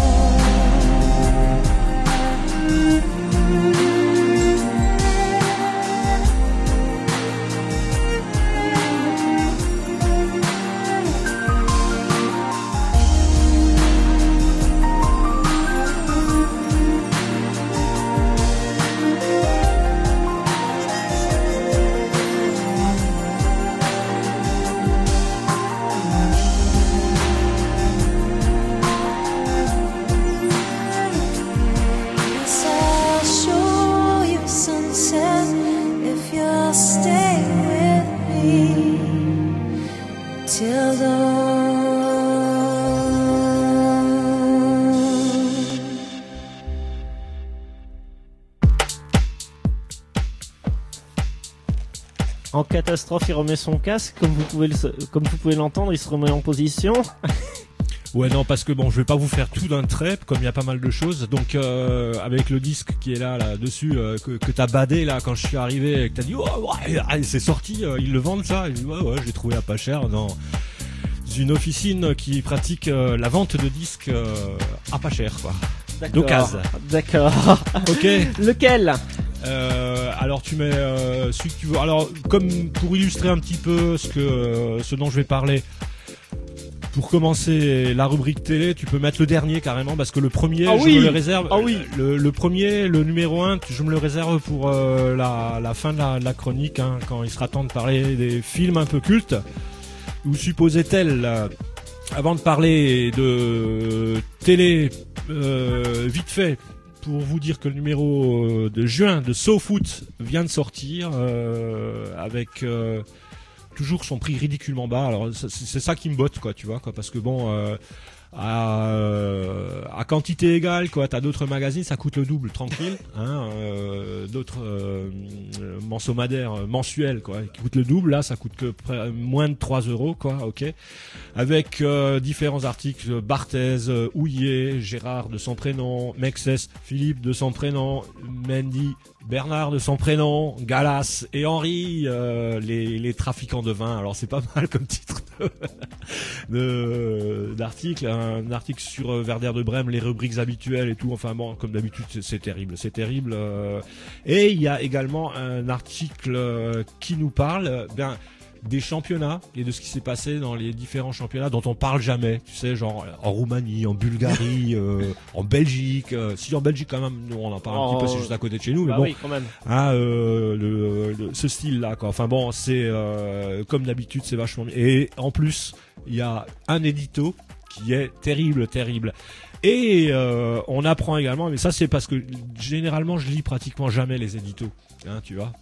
En catastrophe, il remet son casque, comme vous pouvez l'entendre, il se remet en position. Ouais, non, parce que bon, je vais pas vous faire tout d'un trait, comme il y a pas mal de choses. Donc, avec le disque qui est là dessus, que t'as badé là quand je suis arrivé, et que t'as dit, oh, ouais, c'est sorti, ils le vendent ça. Et je dis, ouais, j'ai trouvé à pas cher dans une officine qui pratique la vente de disques à pas cher, quoi. D'occasion. D'accord. Ok. Lequel? Alors tu mets celui que tu veux. Alors comme pour illustrer un petit peu ce dont je vais parler. Pour commencer la rubrique télé, tu peux mettre le dernier carrément parce que le premier, je me le réserve. Ah oui. Le premier, le numéro 1, je me le réserve pour la fin de la chronique, hein, quand il sera temps de parler des films un peu cultes. Ou supposait-elle, avant de parler de télé, vite fait, pour vous dire que le numéro de juin de SoFoot vient de sortir avec toujours son prix ridiculement bas. Alors c'est ça qui me botte, quoi, tu vois, quoi, parce que bon, à quantité égale, quoi, t'as d'autres magazines, ça coûte le double, tranquille, hein, d'autres mensuels, quoi, qui coûtent le double. Là, ça coûte que moins de 3 €, quoi, ok, avec différents articles, Barthez, Houillet, Gérard de son prénom, Mexès, Philippe de son prénom, Mendy, Bernard de son prénom, Galas et Henri, les trafiquants de vin. Alors c'est pas mal comme titre d'article, un article sur Werder de Brême, les rubriques habituelles et tout. Enfin bon, comme d'habitude, c'est terrible. Et il y a également un article qui nous parle des championnats et de ce qui s'est passé dans les différents championnats dont on parle jamais, tu sais, genre en Roumanie, en Bulgarie, en Belgique. Si en Belgique quand même, nous on en parle un petit peu, c'est juste à côté de chez nous, mais bon, oui, quand même. Hein, ce style-là, quoi. Enfin bon, c'est comme d'habitude, c'est vachement bien. Et en plus, il y a un édito qui est terrible. Et on apprend également, mais ça c'est parce que généralement je lis pratiquement jamais les éditos, hein, tu vois.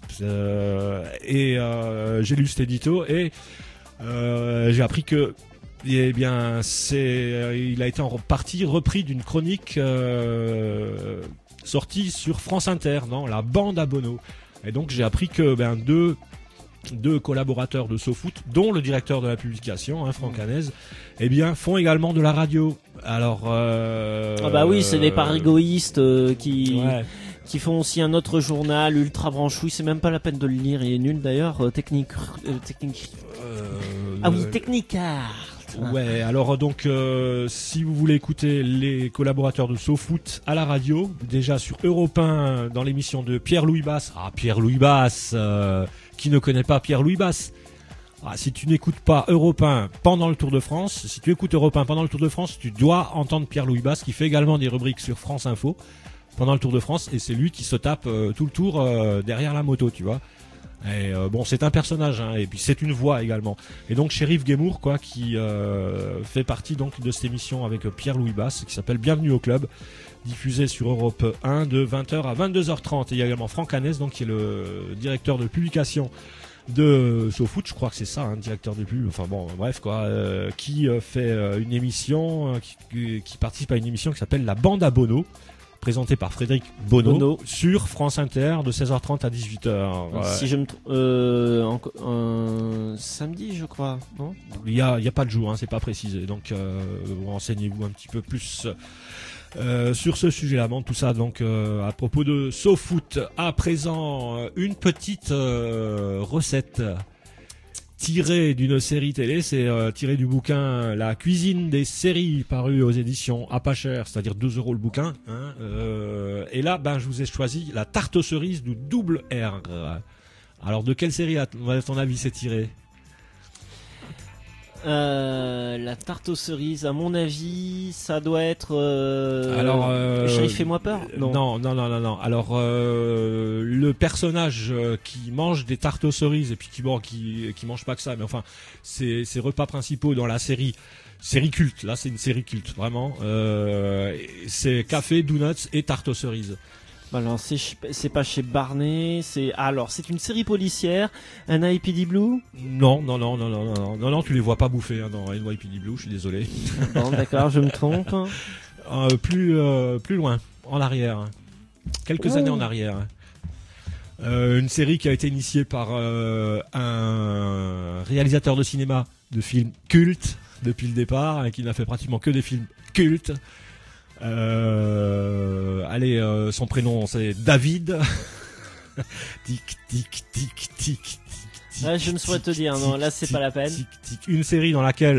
J'ai lu cet édito et j'ai appris que, eh bien, il a été en partie repris d'une chronique sortie sur France Inter, dans la bande à Bono. Et donc j'ai appris que deux collaborateurs de SoFoot, dont le directeur de la publication, hein, Franck Hanez, eh bien, font également de la radio. Alors, ah bah oui, c'est des parigoïstes qui font aussi un autre journal ultra branchouille. C'est même pas la peine de le lire, il est nul d'ailleurs. Technique. Ah oui, Technicart. Ouais, alors donc si vous voulez écouter les collaborateurs de SoFoot à la radio, déjà sur Europe 1 dans l'émission de Pierre-Louis Basse. Ah, Pierre-Louis Basse, qui ne connaît pas Pierre-Louis Basse? Ah, si tu n'écoutes pas Europe 1 pendant le Tour de France, si tu écoutes Europe 1 pendant le Tour de France, tu dois entendre Pierre-Louis Basse, qui fait également des rubriques sur France Info pendant le Tour de France, et c'est lui qui se tape tout le tour derrière la moto, tu vois. Et bon, c'est un personnage, hein, et puis c'est une voix également. Et donc Shérif Guémour, quoi, qui fait partie donc de cette émission avec Pierre-Louis Basse, qui s'appelle Bienvenue au club, diffusée sur Europe 1 de 20h à 22h30. Et il y a également Franck Hanez, donc qui est le directeur de publication de SoFoot, je crois que c'est ça, hein, directeur de pub, enfin bon, bref quoi, qui fait une émission, qui participe à une émission qui s'appelle La Bande à Bono, présentée par Frédéric Bono, sur France Inter de 16h30 à 18h. Si je me samedi, je crois, non? Il y a pas de jour, hein, c'est pas précisé, donc renseignez-vous un petit peu plus sur ce sujet-là. Bon, tout ça donc à propos de SoFoot. À présent, une petite recette tirée d'une série télé, c'est tiré du bouquin La cuisine des séries, paru aux éditions à pas cher, c'est-à-dire 2 € le bouquin, hein, et là je vous ai choisi la tarte aux cerises du double R. Alors de quelle série à ton avis c'est tiré? La tarte aux cerises, à mon avis, ça doit être. Alors, Chérie, fais-moi peur. Non. Alors, le personnage qui mange des tartes aux cerises et puis qui mange pas que ça, mais enfin, ses repas principaux dans la série culte. Là, c'est une série culte, vraiment. C'est café, donuts et tartes aux cerises. Alors c'est pas chez Barney, c'est une série policière, un NYPD Blue. Non, tu les vois pas bouffer hein, dans NYPD Blue, je suis désolé. Bon, d'accord, je me trompe. Plus loin, en arrière, quelques années en arrière. Une série qui a été initiée par un réalisateur de cinéma de films cultes depuis le départ et qui n'a fait pratiquement que des films cultes. Son prénom c'est David. Tic tic tic tic tic. Là, je ne saurais te dire, non, là c'est pas la peine. Une série dans laquelle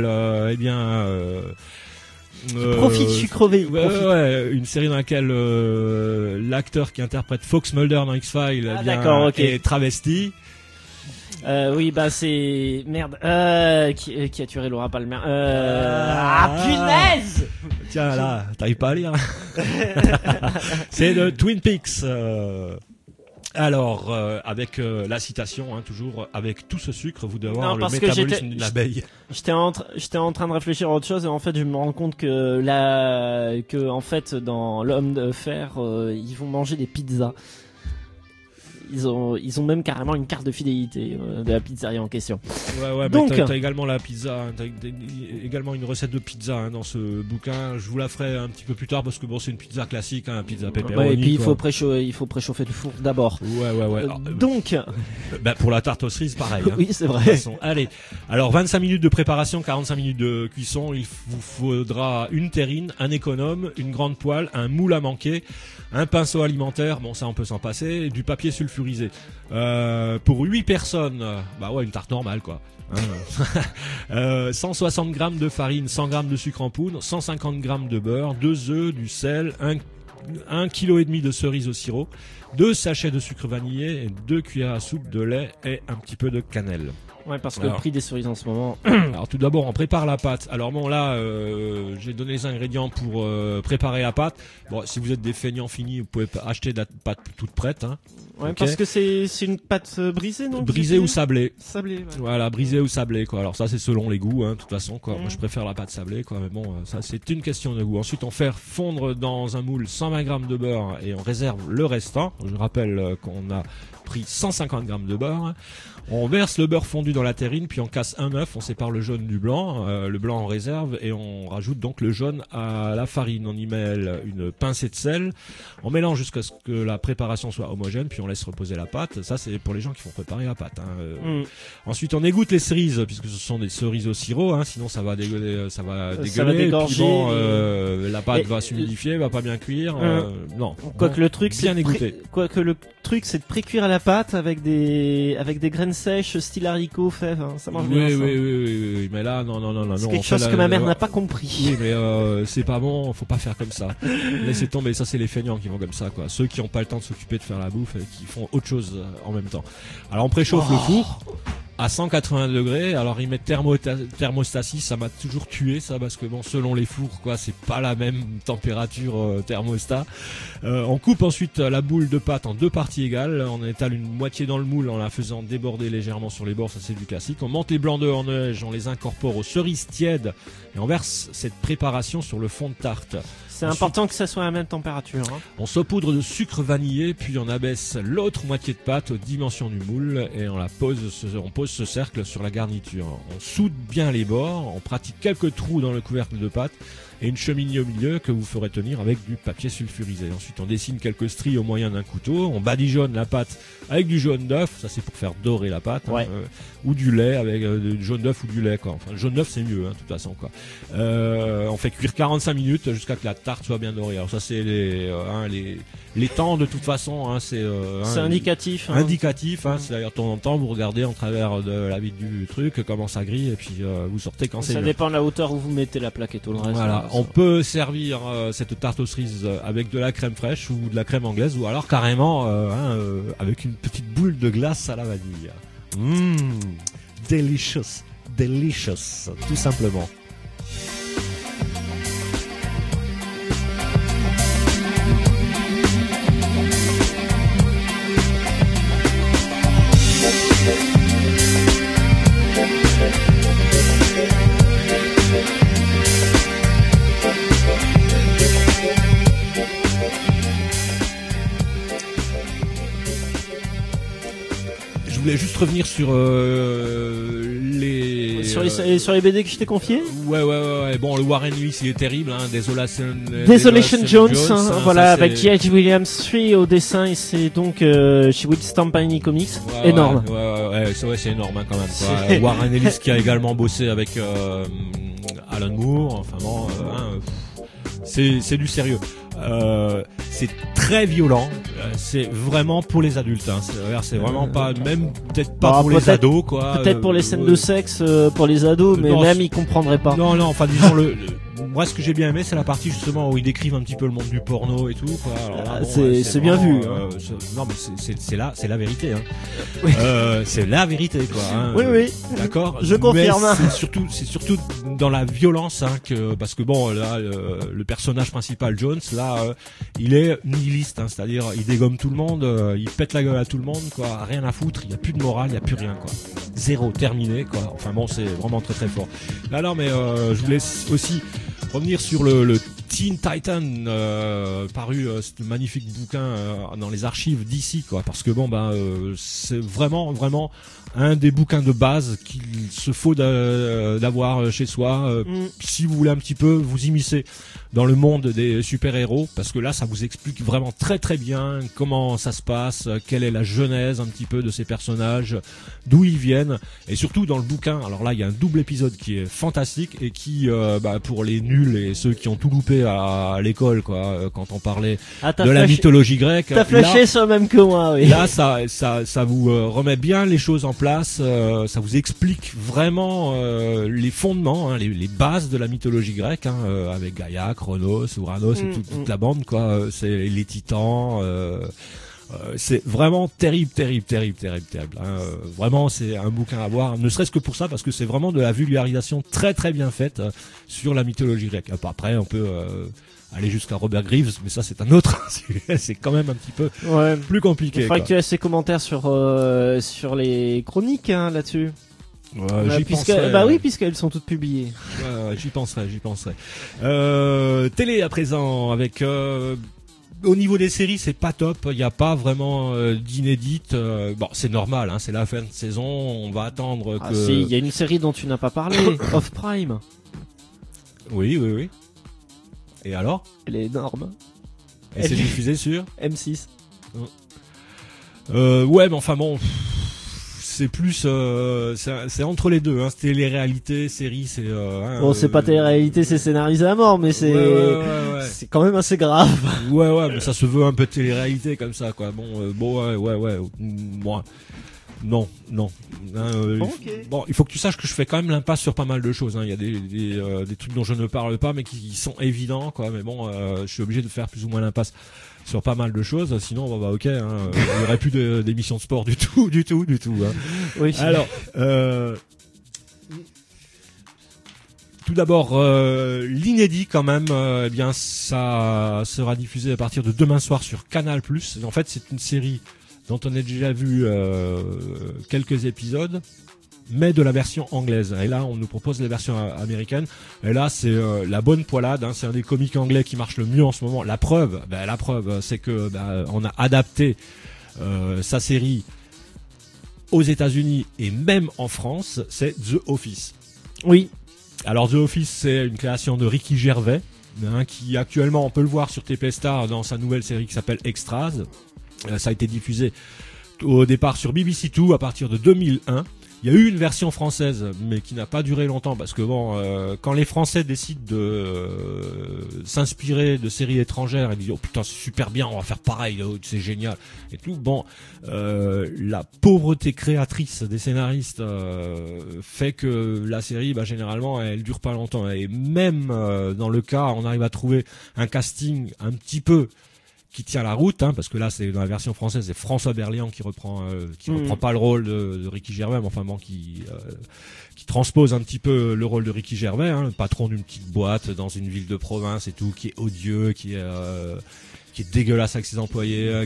profite, je suis crevé. Ouais, une série dans laquelle l'acteur qui interprète Fox Mulder dans X-Files est travesti. Oui, c'est merde. Qui a tué Laura Palmer? Punaise! Tiens là, t'arrives pas à lire. C'est de Twin Peaks. Alors, avec la citation, hein, toujours, avec tout ce sucre, vous devez avoir le métabolisme d'une abeille. J'étais en train de réfléchir à autre chose et en fait, je me rends compte que en fait, dans l'homme de fer, ils vont manger des pizzas. Ils ont même carrément une carte de fidélité de la pizzeria en question. Ouais, donc mais t'as également la pizza, t'as également une recette de pizza hein, dans ce bouquin. Je vous la ferai un petit peu plus tard parce que bon, c'est une pizza classique, hein, pizza pepperoni. Ouais, et puis il faut préchauffer le four d'abord. Ouais. Donc, pour la tarte aux cerises, pareil. Hein. Oui, c'est vrai. De toute façon, allez. Alors 25 minutes de préparation, 45 minutes de cuisson. Il vous faudra une terrine, un économe, une grande poêle, un moule à manquer, un pinceau alimentaire. Bon, ça on peut s'en passer. Du papier sulfurisé. Pour 8 personnes, une tarte normale quoi. 160 grammes de farine, 100 grammes de sucre en poudre, 150 grammes de beurre, 2 œufs, du sel, 1,5 kg de cerises au sirop, 2 sachets de sucre vanillé et 2 cuillères à soupe de lait et un petit peu de cannelle. Ouais, parce que le prix des cerises en ce moment. Alors tout d'abord, on prépare la pâte. Alors bon, là, j'ai donné les ingrédients pour préparer la pâte. Bon, si vous êtes des feignants finis, vous pouvez acheter de la pâte toute prête. Hein. Ouais, okay. Parce que c'est une pâte brisée, non? Brisée ou sablée. Sablée. Ouais. Voilà, brisée ou sablée, quoi. Alors ça, c'est selon les goûts, hein, de toute façon, quoi. Moi, je préfère la pâte sablée, quoi. Mais bon, ça, c'est une question de goût. Ensuite, on fait fondre dans un moule 120 grammes de beurre et on réserve le restant. Je rappelle qu'on a pris 150 grammes de beurre. On verse le beurre fondu dans la terrine, puis on casse un œuf, on sépare le jaune du blanc, le blanc on réserve et on rajoute donc le jaune à la farine. On y mêle une pincée de sel, on mélange jusqu'à ce que la préparation soit homogène, puis on laisse reposer la pâte. Ça c'est pour les gens qui font préparer la pâte. Hein. Ensuite on égoutte les cerises, puisque ce sont des cerises au sirop, hein, sinon ça va dégueuler, ça va dégorger. Puis bon, la pâte va s'humidifier, va pas bien cuire. Non. Quoique le truc c'est de précuire à la pâte avec des graines sèches style haricot fèves, hein. Ça marche bien. Oui, mais là non. C'est quelque chose que ma mère n'a pas compris. Oui, mais c'est pas bon, faut pas faire comme ça. Laissez tomber, ça c'est les feignants qui vont comme ça quoi. Ceux qui ont pas le temps de s'occuper de faire la bouffe et qui font autre chose en même temps. Alors on préchauffe le four à 180 degrés. Alors ils mettent thermostatie, ça m'a toujours tué ça, parce que bon, selon les fours quoi, c'est pas la même température thermostat. On coupe ensuite la boule de pâte en 2 parties égales. On étale une moitié dans le moule en la faisant déborder légèrement sur les bords, ça c'est du classique. On monte les blancs d'œufs en neige, on les incorpore aux cerises tièdes et on verse cette préparation sur le fond de tarte. C'est important que ça soit à la même température. Hein. On saupoudre de sucre vanillé, puis on abaisse l'autre moitié de pâte aux dimensions du moule et on pose ce cercle sur la garniture. On soude bien les bords, on pratique quelques trous dans le couvercle de pâte et une cheminée au milieu que vous ferez tenir avec du papier sulfurisé. Ensuite, on dessine quelques stries au moyen d'un couteau, on badigeonne la pâte avec du jaune d'œuf, ça c'est pour faire dorer la pâte, Ouais. ou du lait avec du jaune d'œuf ou du lait, quoi. Enfin, le jaune d'œuf c'est mieux, hein, de toute façon, quoi. On fait cuire 45 minutes jusqu'à que la tarte soit bien dorée. Alors ça c'est les temps de toute façon, hein, c'est indicatif. Hein. indicatif, hein, c'est d'ailleurs de temps en temps vous regardez en travers de la vitre du truc comment ça grille et puis vous sortez quand c'est Ça bien. dépend de la hauteur où vous mettez la plaque et tout le reste. Voilà, hein, on ça. peut servir cette tarte aux cerises avec de la crème fraîche ou de la crème anglaise ou alors carrément avec une petite boule de glace à la vanille. Delicious, delicious, tout simplement. Je voulais juste revenir sur les Sur les BD que je t'ai confiés. Ouais. Bon, le Warren Ellis, il est terrible, hein. Desolation Jones, hein, voilà, ça, avec c'est- J.H. Williams 3 au dessin et c'est donc chez Wildstorm Panini Comics. Ouais, Énorme. Ouais, c'est énorme, hein, quand même, quoi. C'est- Warren Ellis qui a également bossé avec Alan Moore, enfin bon, c'est du sérieux. C'est très violent, c'est vraiment pour les adultes, hein. C'est vraiment pas, même peut-être pas Bah, pour les peut-être- ados, quoi. Peut-être pour les scènes de sexe, pour les ados, mais non, même c'est- ils comprendraient pas. Non, enfin disons moi ce que j'ai bien aimé c'est la partie justement où ils décrivent un petit peu le monde du porno et tout, quoi. Alors là, bon, C'est bien vraiment, vu, hein. non mais c'est la vérité, hein. Oui. C'est la vérité, quoi, hein. Oui. D'accord. Je confirme. Mais c'est surtout dans la violence, hein, parce que bon là le personnage principal Jones là il est nihiliste, hein, c'est-à-dire il dégomme tout le monde, il pète la gueule à tout le monde, quoi, rien à foutre, il y a plus de morale, il y a plus rien, quoi. Zéro, terminé, quoi. Enfin bon, c'est vraiment très très fort. Là non mais je voulais aussi revenir sur le Teen Titan paru ce magnifique bouquin dans les archives d'ici, quoi, parce que bon c'est vraiment un des bouquins de base qu'il se faut d'avoir chez soi si vous voulez un petit peu vous immiscer dans le monde des super-héros, parce que là ça vous explique vraiment très très bien comment ça se passe, quelle est la genèse un petit peu de ces personnages, d'où ils viennent, et surtout dans le bouquin, alors là il y a un double épisode qui est fantastique et qui pour les nuls et ceux qui ont tout loupé à l'école, quoi, quand on parlait Ah, de la mythologie grecque, T'as flashé sur le même que moi, oui. là ça vous remet bien les choses en place, ça vous explique vraiment les fondements, hein, les bases de la mythologie grecque, hein, avec Gaïa, Chronos, Ouranos et toute la bande, quoi. C'est les titans, c'est vraiment terrible, hein. Vraiment c'est un bouquin à voir, ne serait-ce que pour ça, parce que c'est vraiment de la vulgarisation très très bien faite sur la mythologie grecque. Après on peut aller jusqu'à Robert Greaves, mais ça c'est un autre sujet, c'est quand même un petit peu Ouais. plus compliqué, Il faudrait quoi. que tu aies ses commentaires sur les chroniques, hein, là-dessus. J'y penserai. Bah oui, puisqu'elles sont toutes publiées. J'y penserai. Télé à présent, avec au niveau des séries, c'est pas top. Il n'y a pas vraiment d'inédite. Bon, c'est normal, hein, c'est la fin de saison. On va attendre Ah que. si, il y a une série dont tu n'as pas parlé, Off Prime. Oui. Et alors? Elle est énorme. Et c'est diffusé sur? M6. Ouais, mais enfin bon. C'est plus, c'est entre les deux, hein. C'était les réalités, séries, c'est. Bon, c'est pas télé-réalité, c'est scénarisé à mort, mais c'est Ouais. c'est quand même assez grave. Ouais, mais ça se veut un peu télé-réalité comme ça, quoi. Ouais. Moi, non. Ok. Bon, il faut que tu saches que je fais quand même l'impasse sur pas mal de choses, hein. Il y a des trucs dont je ne parle pas, mais qui sont évidents, quoi. Mais bon, je suis obligé de faire plus ou moins l'impasse sur pas mal de choses. Sinon, ok, hein. Il y aurait plus d'émissions de sport du tout, hein. Oui. Alors, tout d'abord, l'inédit quand même, eh bien, ça sera diffusé à partir de demain soir sur Canal+. En fait, c'est une série dont on a déjà vu quelques épisodes. mais de la version anglaise. Et là, on nous propose la version américaine. Et là, c'est la bonne poilade. Hein. C'est un des comiques anglais qui marche le mieux en ce moment. La preuve, c'est que on a adapté sa série aux États-Unis et même en France. C'est The Office. Oui. Alors The Office, c'est une création de Ricky Gervais, hein, qui actuellement, on peut le voir sur TP Star dans sa nouvelle série qui s'appelle Extras. Ça a été diffusé au départ sur BBC Two à partir de 2001. Il y a eu une version française, mais qui n'a pas duré longtemps parce que quand les Français décident de s'inspirer de séries étrangères et disent oh putain c'est super bien, on va faire pareil, c'est génial et tout. La pauvreté créatrice des scénaristes fait que la série, généralement, elle dure pas longtemps. Et même dans le cas, on arrive à trouver un casting un petit peu qui tient la route, hein, parce que là, c'est dans la version française, c'est François Berléand qui reprend pas le rôle de Ricky Gervais, mais enfin qui transpose un petit peu le rôle de Ricky Gervais, hein, le patron d'une petite boîte dans une ville de province et tout, qui est odieux, qui est dégueulasse avec ses employés,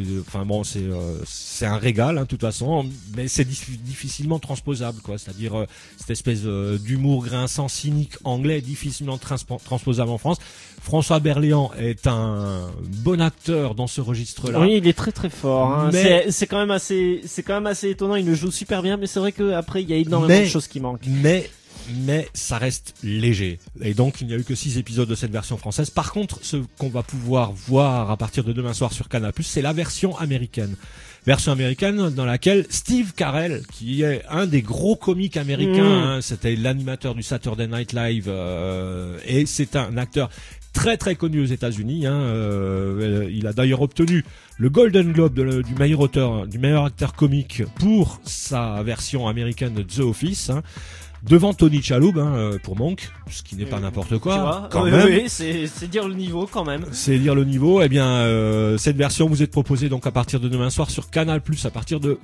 c'est un régal, hein, de toute façon, mais c'est difficilement transposable, quoi. C'est-à-dire cette espèce d'humour grinçant, cynique anglais, difficilement transposable en France. François Berléand est un bon acteur dans ce registre-là. Oui, il est très très fort. Hein. Mais c'est quand même assez étonnant. Il le joue super bien, mais c'est vrai que après il y a énormément de choses qui manquent. Mais ça reste léger. Et donc, il n'y a eu que 6 épisodes de cette version française. Par contre, ce qu'on va pouvoir voir à partir de demain soir sur Canal+, c'est la version américaine. Version américaine dans laquelle Steve Carell, qui est un des gros comiques américains, hein, c'était l'animateur du Saturday Night Live, et c'est un acteur très très connu aux États-Unis. Hein, il a d'ailleurs obtenu le Golden Globe du meilleur acteur comique pour sa version américaine de The Office. Hein. Devant Tony Shalhoub, pour Monk, ce qui n'est pas n'importe quoi. Oui, c'est dire le niveau quand même. C'est dire le niveau. Eh bien, cette version vous est proposée donc à partir de demain soir sur Canal+, à partir de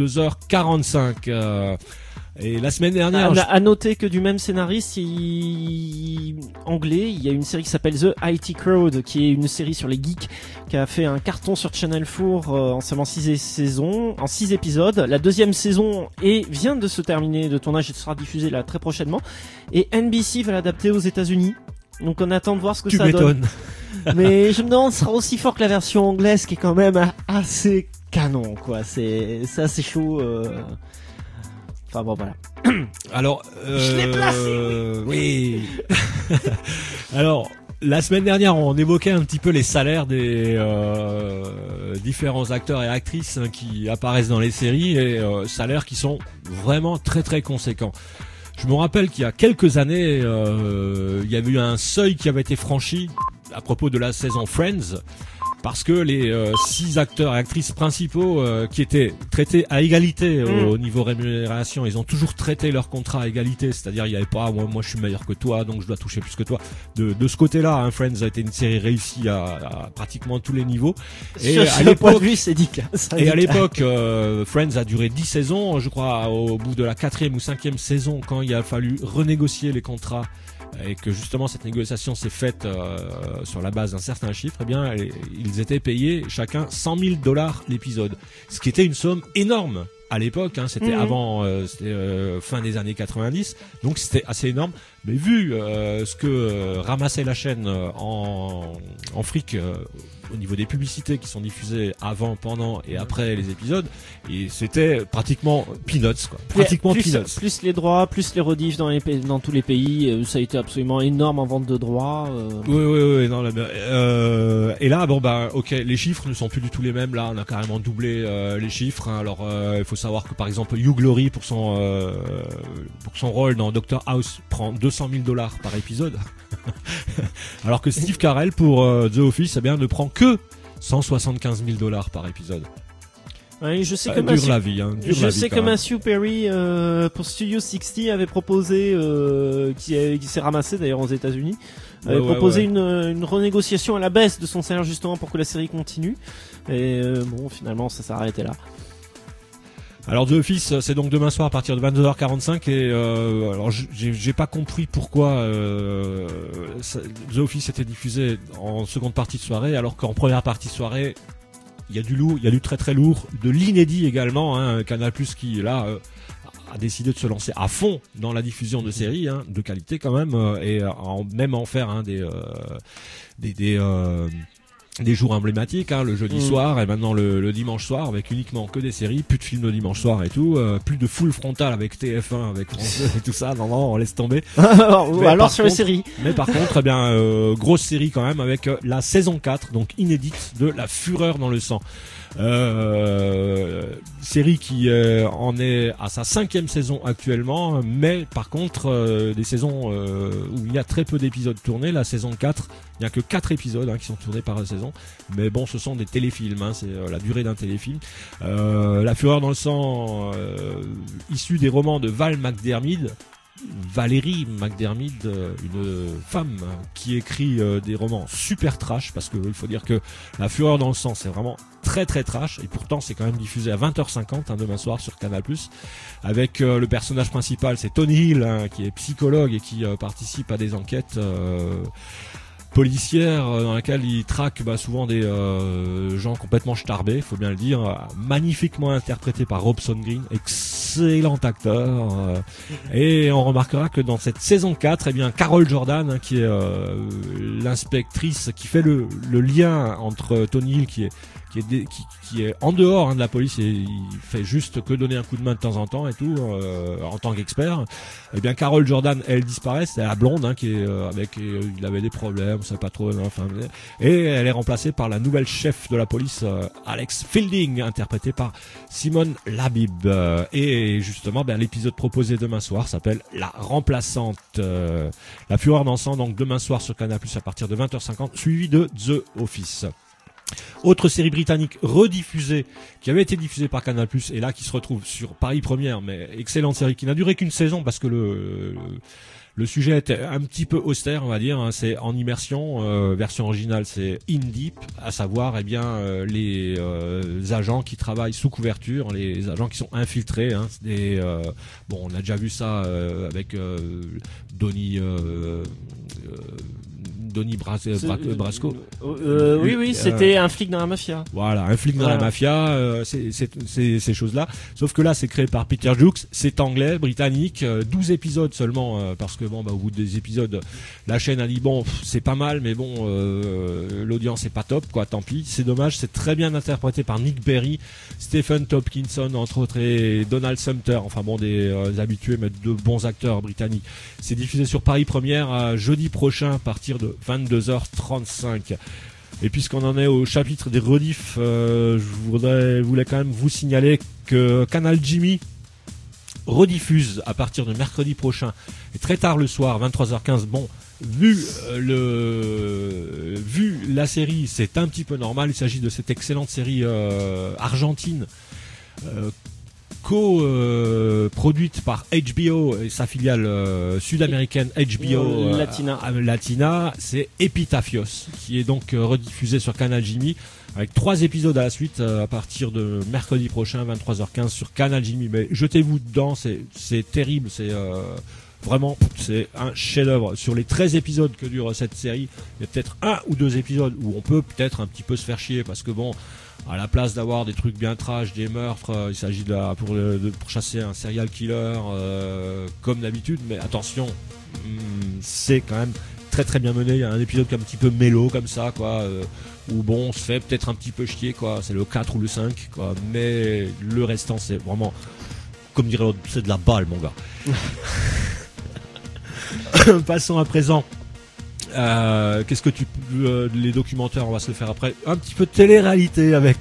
22h45. Et la semaine dernière... À noter que du même scénariste anglais, il y a une série qui s'appelle The IT Crowd, qui est une série sur les geeks, qui a fait un carton sur Channel 4 en seulement 6 épisodes. La deuxième saison vient de se terminer de tournage et sera diffusée là très prochainement. Et NBC va l'adapter aux États-Unis. Donc on attend de voir ce que ça donne. Mais je me demande, ce sera aussi fort que la version anglaise, qui est quand même assez canon, quoi. C'est assez chaud. Enfin bon, voilà. Alors, je l'ai placé. Oui. Alors, la semaine dernière, on évoquait un petit peu les salaires des différents acteurs et actrices, hein, qui apparaissent dans les séries, et salaires qui sont vraiment très très conséquents. Je me rappelle qu'il y a quelques années, il y avait eu un seuil qui avait été franchi à propos de la saison Friends, parce que les 6 acteurs et actrices principaux qui étaient traités à égalité au niveau rémunération, ils ont toujours traité leur contrat à égalité, c'est-à-dire il n'y avait pas moi je suis meilleur que toi donc je dois toucher plus que toi. De ce côté-là, hein, Friends a été une série réussie à pratiquement tous les niveaux. Et à l'époque, c'est et à l'époque, Friends a duré 10 saisons, je crois. Au bout de la 4e ou 5e saison, quand il a fallu renégocier les contrats, et que justement cette négociation s'est faite sur la base d'un certain chiffre, eh bien ils étaient payés chacun $100,000 l'épisode, ce qui était une somme énorme à l'époque, hein, c'était avant, fin des années 90, donc c'était assez énorme. Mais vu ce que ramassait la chaîne en fric au niveau des publicités qui sont diffusées avant, pendant et après les épisodes, et c'était pratiquement peanuts, quoi. Pratiquement peanuts. Plus les droits, plus les rediffs dans tous les pays, ça a été absolument énorme en vente de droits. Oui. Non, et là, ok, les chiffres ne sont plus du tout les mêmes. Là, on a carrément doublé les chiffres. Hein. Alors, il faut savoir que par exemple, Hugh Laurie pour son rôle dans Dr House prend $200,000 par épisode, alors que Steve Carell pour The Office, eh bien, ne prend que $175,000 par épisode. Oui, je sais ça que dure la vie, hein. Que Matthew Perry pour Studio 60 avait proposé, qui s'est ramassé d'ailleurs aux États-Unis, avait proposé une renégociation à la baisse de son salaire justement pour que la série continue. Et finalement, ça s'est arrêté là. Alors The Office, c'est donc demain soir à partir de 22h45 et alors j'ai pas compris pourquoi The Office était diffusé en seconde partie de soirée alors qu'en première partie de soirée il y a du lourd, il y a du très très lourd, de l'inédit également, hein, Canal+ qui là a décidé de se lancer à fond dans la diffusion de séries de qualité quand même, et même en faire des jours emblématiques, le jeudi soir et maintenant le dimanche soir, avec uniquement que des séries, plus de films le dimanche soir et tout, plus de full frontal avec TF1, avec France 2 et tout ça. Non, on laisse tomber. Alors sur les séries. Mais par contre, grosse série quand même avec la saison 4, donc inédite, de La Fureur dans le sang. Série qui en est à sa 5e saison actuellement, mais par contre des saisons où il y a très peu d'épisodes tournés. La saison 4, il n'y a que 4 épisodes qui sont tournés par la saison, mais bon, ce sont des téléfilms, c'est la durée d'un téléfilm. La Fureur dans le sang, issue des romans de Valérie McDermid, une femme qui écrit des romans super trash, parce que il faut dire que La Fureur dans le sang, c'est vraiment très très trash, et pourtant c'est quand même diffusé à 20h50 demain soir sur Canal+, avec le personnage principal, c'est Tony Hill, qui est psychologue et qui participe à des enquêtes policière dans laquelle il traque souvent des gens complètement starbés, faut bien le dire, magnifiquement interprété par Robson Green, excellent acteur, et on remarquera que dans cette saison 4, Carol Jordan, qui est l'inspectrice qui fait le lien entre Tony Hill qui est en dehors de la police, et il fait juste que donner un coup de main de temps en temps et tout, en tant qu'expert. Carol Jordan, elle disparaît, c'est la blonde qui est il avait des problèmes, on sait pas trop, et elle est remplacée par la nouvelle chef de la police, Alex Fielding, interprétée par Simone Labib. Et justement, l'épisode proposé demain soir s'appelle La Remplaçante. La Fureur dans le sang, donc demain soir sur Canal+ à partir de 20h50, suivi de The Office. Autre série britannique rediffusée, qui avait été diffusée par Canal+, et là qui se retrouve sur Paris Première, mais excellente série qui n'a duré qu'une saison parce que le sujet était un petit peu austère, on va dire, c'est en immersion, version originale c'est In Deep, à savoir les agents qui travaillent sous couverture, les agents qui sont infiltrés, on a déjà vu ça avec Donnie Brasco. Oui, c'était un flic dans la mafia. Voilà, un flic dans la mafia, ces choses-là. Sauf que là, c'est créé par Peter Jukes, c'est anglais, britannique, 12 épisodes seulement, parce que au bout des épisodes, la chaîne a dit c'est pas mal, mais l'audience est pas top, tant pis. C'est dommage, c'est très bien interprété par Nick Berry, Stephen Tompkinson, entre autres, et Donald Sumter, des habitués, mais de bons acteurs britanniques. C'est diffusé sur Paris Première jeudi prochain à partir de 22h35. Et puisqu'on en est au chapitre des rediffs, je voulais quand même vous signaler que Canal Jimmy rediffuse à partir de mercredi prochain, et très tard le soir, 23h15. Vu la série, c'est un petit peu normal. Il s'agit de cette excellente série argentine, produite par HBO et sa filiale sud-américaine HBO Latina, c'est Epitafios, qui est donc rediffusé sur Canal Jimmy avec 3 épisodes à la suite à partir de mercredi prochain 23h15 sur Canal Jimmy. Mais jetez-vous dedans, c'est terrible, vraiment, c'est un chef-d'œuvre. Sur les 13 épisodes que dure cette série, il y a peut-être 1 ou 2 épisodes où on peut peut-être un petit peu se faire chier, parce que à la place d'avoir des trucs bien trash, des meurtres, il s'agit pour chasser un serial killer comme d'habitude. Mais attention, c'est quand même très très bien mené. Il y a un épisode qui est un petit peu mélo comme ça, où on se fait peut-être un petit peu chier, c'est le 4 ou le 5, mais le restant c'est vraiment, comme dirait l'autre, c'est de la balle, mon gars. Passons à présent. Qu'est-ce que les documentaires, on va se le faire après. Un petit peu de télé-réalité avec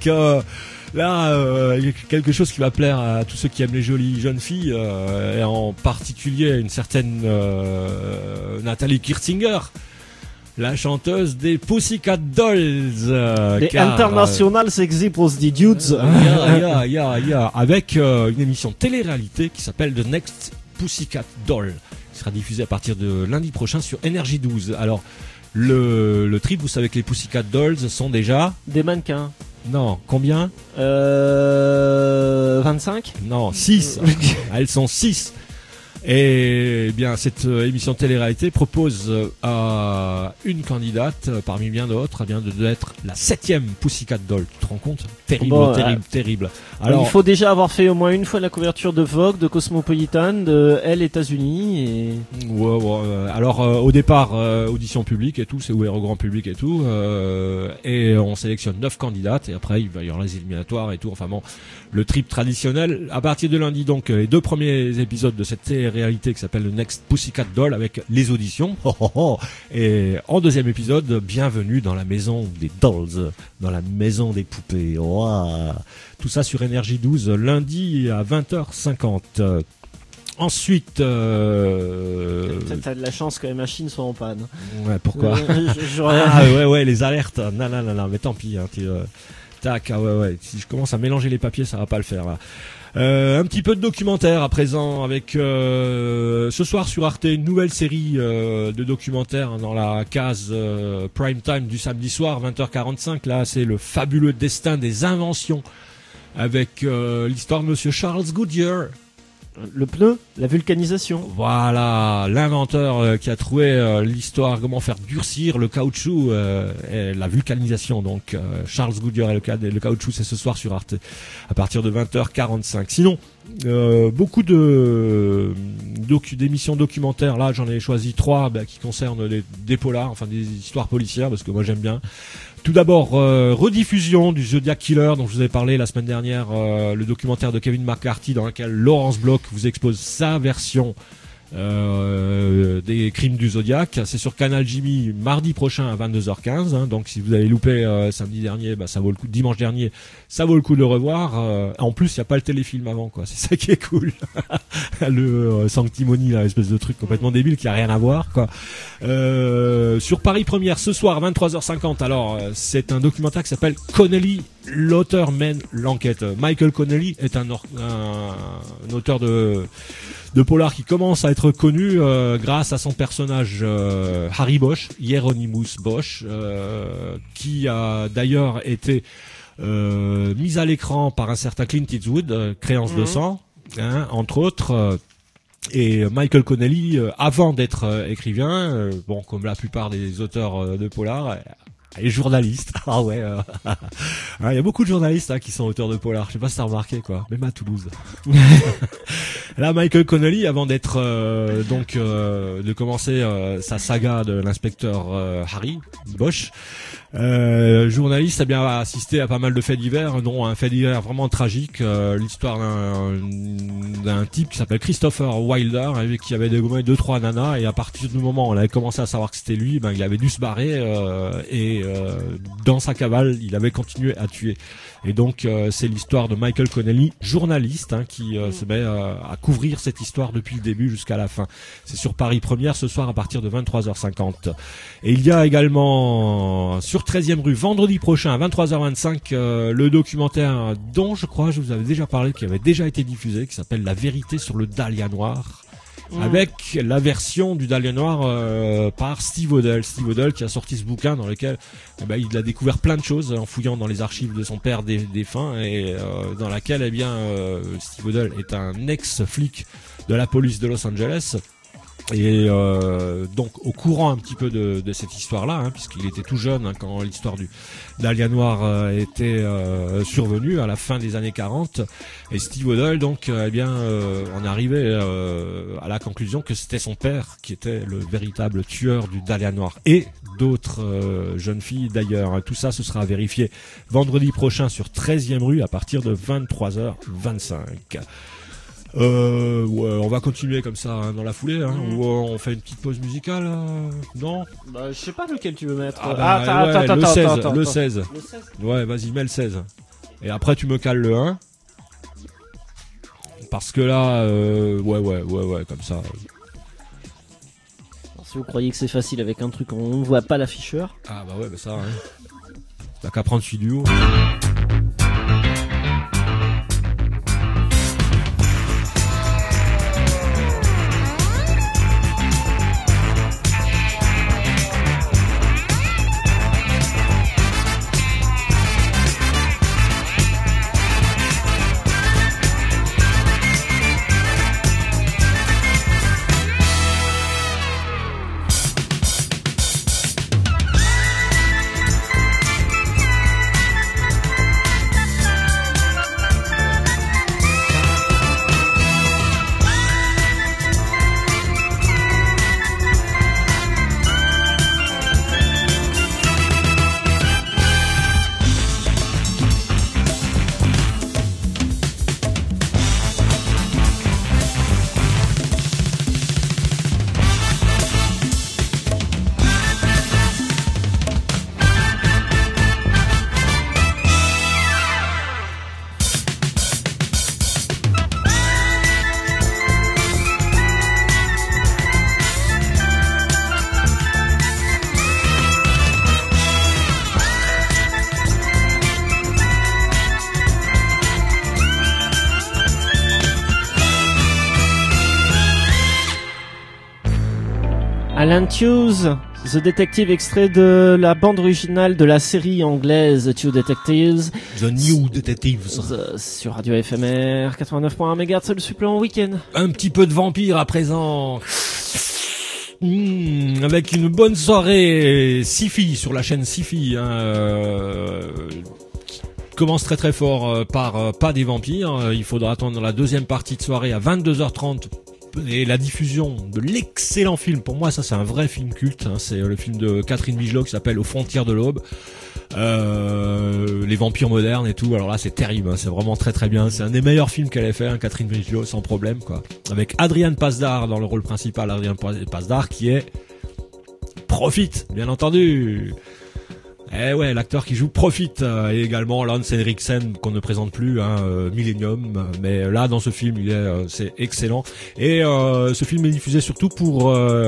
quelque chose qui va plaire à tous ceux qui aiment les jolies jeunes filles, et en particulier une certaine Nathalie Kirsinger, la chanteuse des Pussycat Dolls, des International Sexy Prostitutes, avec une émission télé-réalité qui s'appelle The Next Pussycat Doll, qui sera diffusée à partir de lundi prochain sur Énergie 12. Alors le trip, vous savez que les Pussycat Dolls sont déjà des mannequins. Non, combien 25. Non, 6. Elles sont 6. Et bien cette émission de télé-réalité propose à une candidate parmi bien d'autres d'être la 7e Pussycat Doll. Tu te rends compte? Terrible. Alors, il faut déjà avoir fait au moins une fois la couverture de Vogue, de Cosmopolitan, de Elle États-Unis et... Alors au départ audition publique et tout, c'est ouvert au grand public et tout, et on sélectionne 9 candidates et après il va y avoir les éliminatoires et tout. Enfin bon, le trip traditionnel. À partir de lundi donc les 2 premiers épisodes de cette télé-réalité qui s'appelle le Next Pussycat Doll avec les auditions. Et en 2e épisode, bienvenue dans la maison des dolls, dans la maison des poupées. Tout ça sur Énergie 12 lundi à 20h50. Ensuite, t'as de la chance que les machines soient en panne. Ouais, pourquoi? Ouais, les alertes. Non, mais tant pis. Hein, tac, ouais. Si je commence à mélanger les papiers, ça va pas le faire. Là. Un petit peu de documentaire à présent avec ce soir sur Arte une nouvelle série de documentaires dans la case prime time du samedi soir 20h45. Là, c'est le fabuleux destin des inventions avec l'histoire de Monsieur Charles Goodyear. Le pneu, la vulcanisation. Voilà, l'inventeur qui a trouvé l'histoire, comment faire durcir le caoutchouc et la vulcanisation. Donc Charles Goodyear et le caoutchouc, c'est ce soir sur Arte à partir de 20h45. Sinon, beaucoup d'émissions documentaires. Là, j'en ai choisi 3 qui concernent des polars, enfin des histoires policières, parce que moi j'aime bien. Tout d'abord, rediffusion du Zodiac Killer dont je vous avais parlé la semaine dernière, le documentaire de Kevin McCarthy dans lequel Laurence Bloch vous expose sa version des crimes du Zodiac. C'est sur Canal Jimmy mardi prochain à 22h15. Hein, donc si vous avez loupé samedi dernier, ça vaut le coup. Dimanche dernier, ça vaut le coup de le revoir. En plus, il y a pas le téléfilm avant, quoi. C'est ça qui est cool. Le Sanctimony, là, espèce de truc complètement débile qui a rien à voir, quoi. Sur Paris Première ce soir 23h50. Alors c'est un documentaire qui s'appelle Connelly, l'auteur mène l'enquête. Michael Connelly est un auteur de polar qui commence à être connu grâce à son personnage Harry Bosch, Hieronymus Bosch, qui a d'ailleurs été mis à l'écran par un certain Clint Eastwood, Créance de sang, hein, entre autres. Et Michael Connelly, avant d'être écrivain, comme la plupart des auteurs de polar, est journaliste. Ah ouais, il y a beaucoup de journalistes qui sont auteurs de polar. Je sais pas si t'as remarqué, quoi. Même à Toulouse. Là, Michael Connelly, avant d'être de commencer sa saga de l'inspecteur Harry Bosch, journaliste, a bien assisté à pas mal de faits divers, dont un fait divers vraiment tragique, l'histoire d'un type qui s'appelle Christopher Wilder, qui avait dégommé 2-3 nanas, et à partir du moment où on avait commencé à savoir que c'était lui, il avait dû se barrer, et dans sa cavale, il avait continué à tuer. Et donc c'est l'histoire de Michael Connelly, journaliste, qui se met à couvrir cette histoire depuis le début jusqu'à la fin. C'est sur Paris Première ce soir à partir de 23h50. Et il y a également sur 13e rue vendredi prochain à 23h25 le documentaire dont je crois je vous avais déjà parlé, qui avait déjà été diffusé, qui s'appelle La vérité sur le Dahlia noir. Avec la version du Dahlia noir par Steve Odell. Steve Odell qui a sorti ce bouquin dans lequel il a découvert plein de choses en fouillant dans les archives de son père défunt, et dans laquelle Steve Odell est un ex-flic de la police de Los Angeles. Et donc au courant un petit peu de cette histoire-là, puisqu'il était tout jeune quand l'histoire du Dahlia noir était survenue à la fin des années 40. Et Steve Odell, donc, on arrivait à la conclusion que c'était son père qui était le véritable tueur du Dahlia noir et d'autres jeunes filles d'ailleurs. Tout ça, ce sera vérifié vendredi prochain sur 13e rue à partir de 23h25. On va continuer comme ça dans la foulée, ou on fait une petite pause musicale, non? Je sais pas lequel tu veux mettre. Attends, le 16. Ouais, vas-y, mets le 16. Et après tu me cales le 1. Parce que là, ouais, comme ça. Alors, si vous croyez que c'est facile avec un truc, on voit pas l'afficheur. Ah bah ouais, ça, t'as qu'à prendre celui du haut. Alan Hughes, The Detective, extrait de la bande originale de la série anglaise The Two Detectives. The New Detectives. Sur Radio FMR 89.1 MHz, c'est le supplément week-end. Un petit peu de vampire à présent. Avec une bonne soirée Sci-Fi sur la chaîne Sci-Fi, commence très très fort par pas des vampires. Il faudra attendre la deuxième partie de soirée à 22h30 et la diffusion de l'excellent film. Pour moi, ça c'est un vrai film culte. C'est le film de Catherine Bigelow qui s'appelle Aux frontières de l'aube. Les vampires modernes et tout. Alors là, c'est terrible. C'est vraiment très très bien. C'est un des meilleurs films qu'elle ait fait, Catherine Bigelow, sans problème, quoi. Avec Adrian Pasdar dans le rôle principal. Adrian Pasdar qui est Profit, bien entendu. Eh ouais, l'acteur qui joue Profit, et également Lance Henriksen qu'on ne présente plus, Millennium, mais là dans ce film c'est excellent. Et ce film est diffusé surtout pour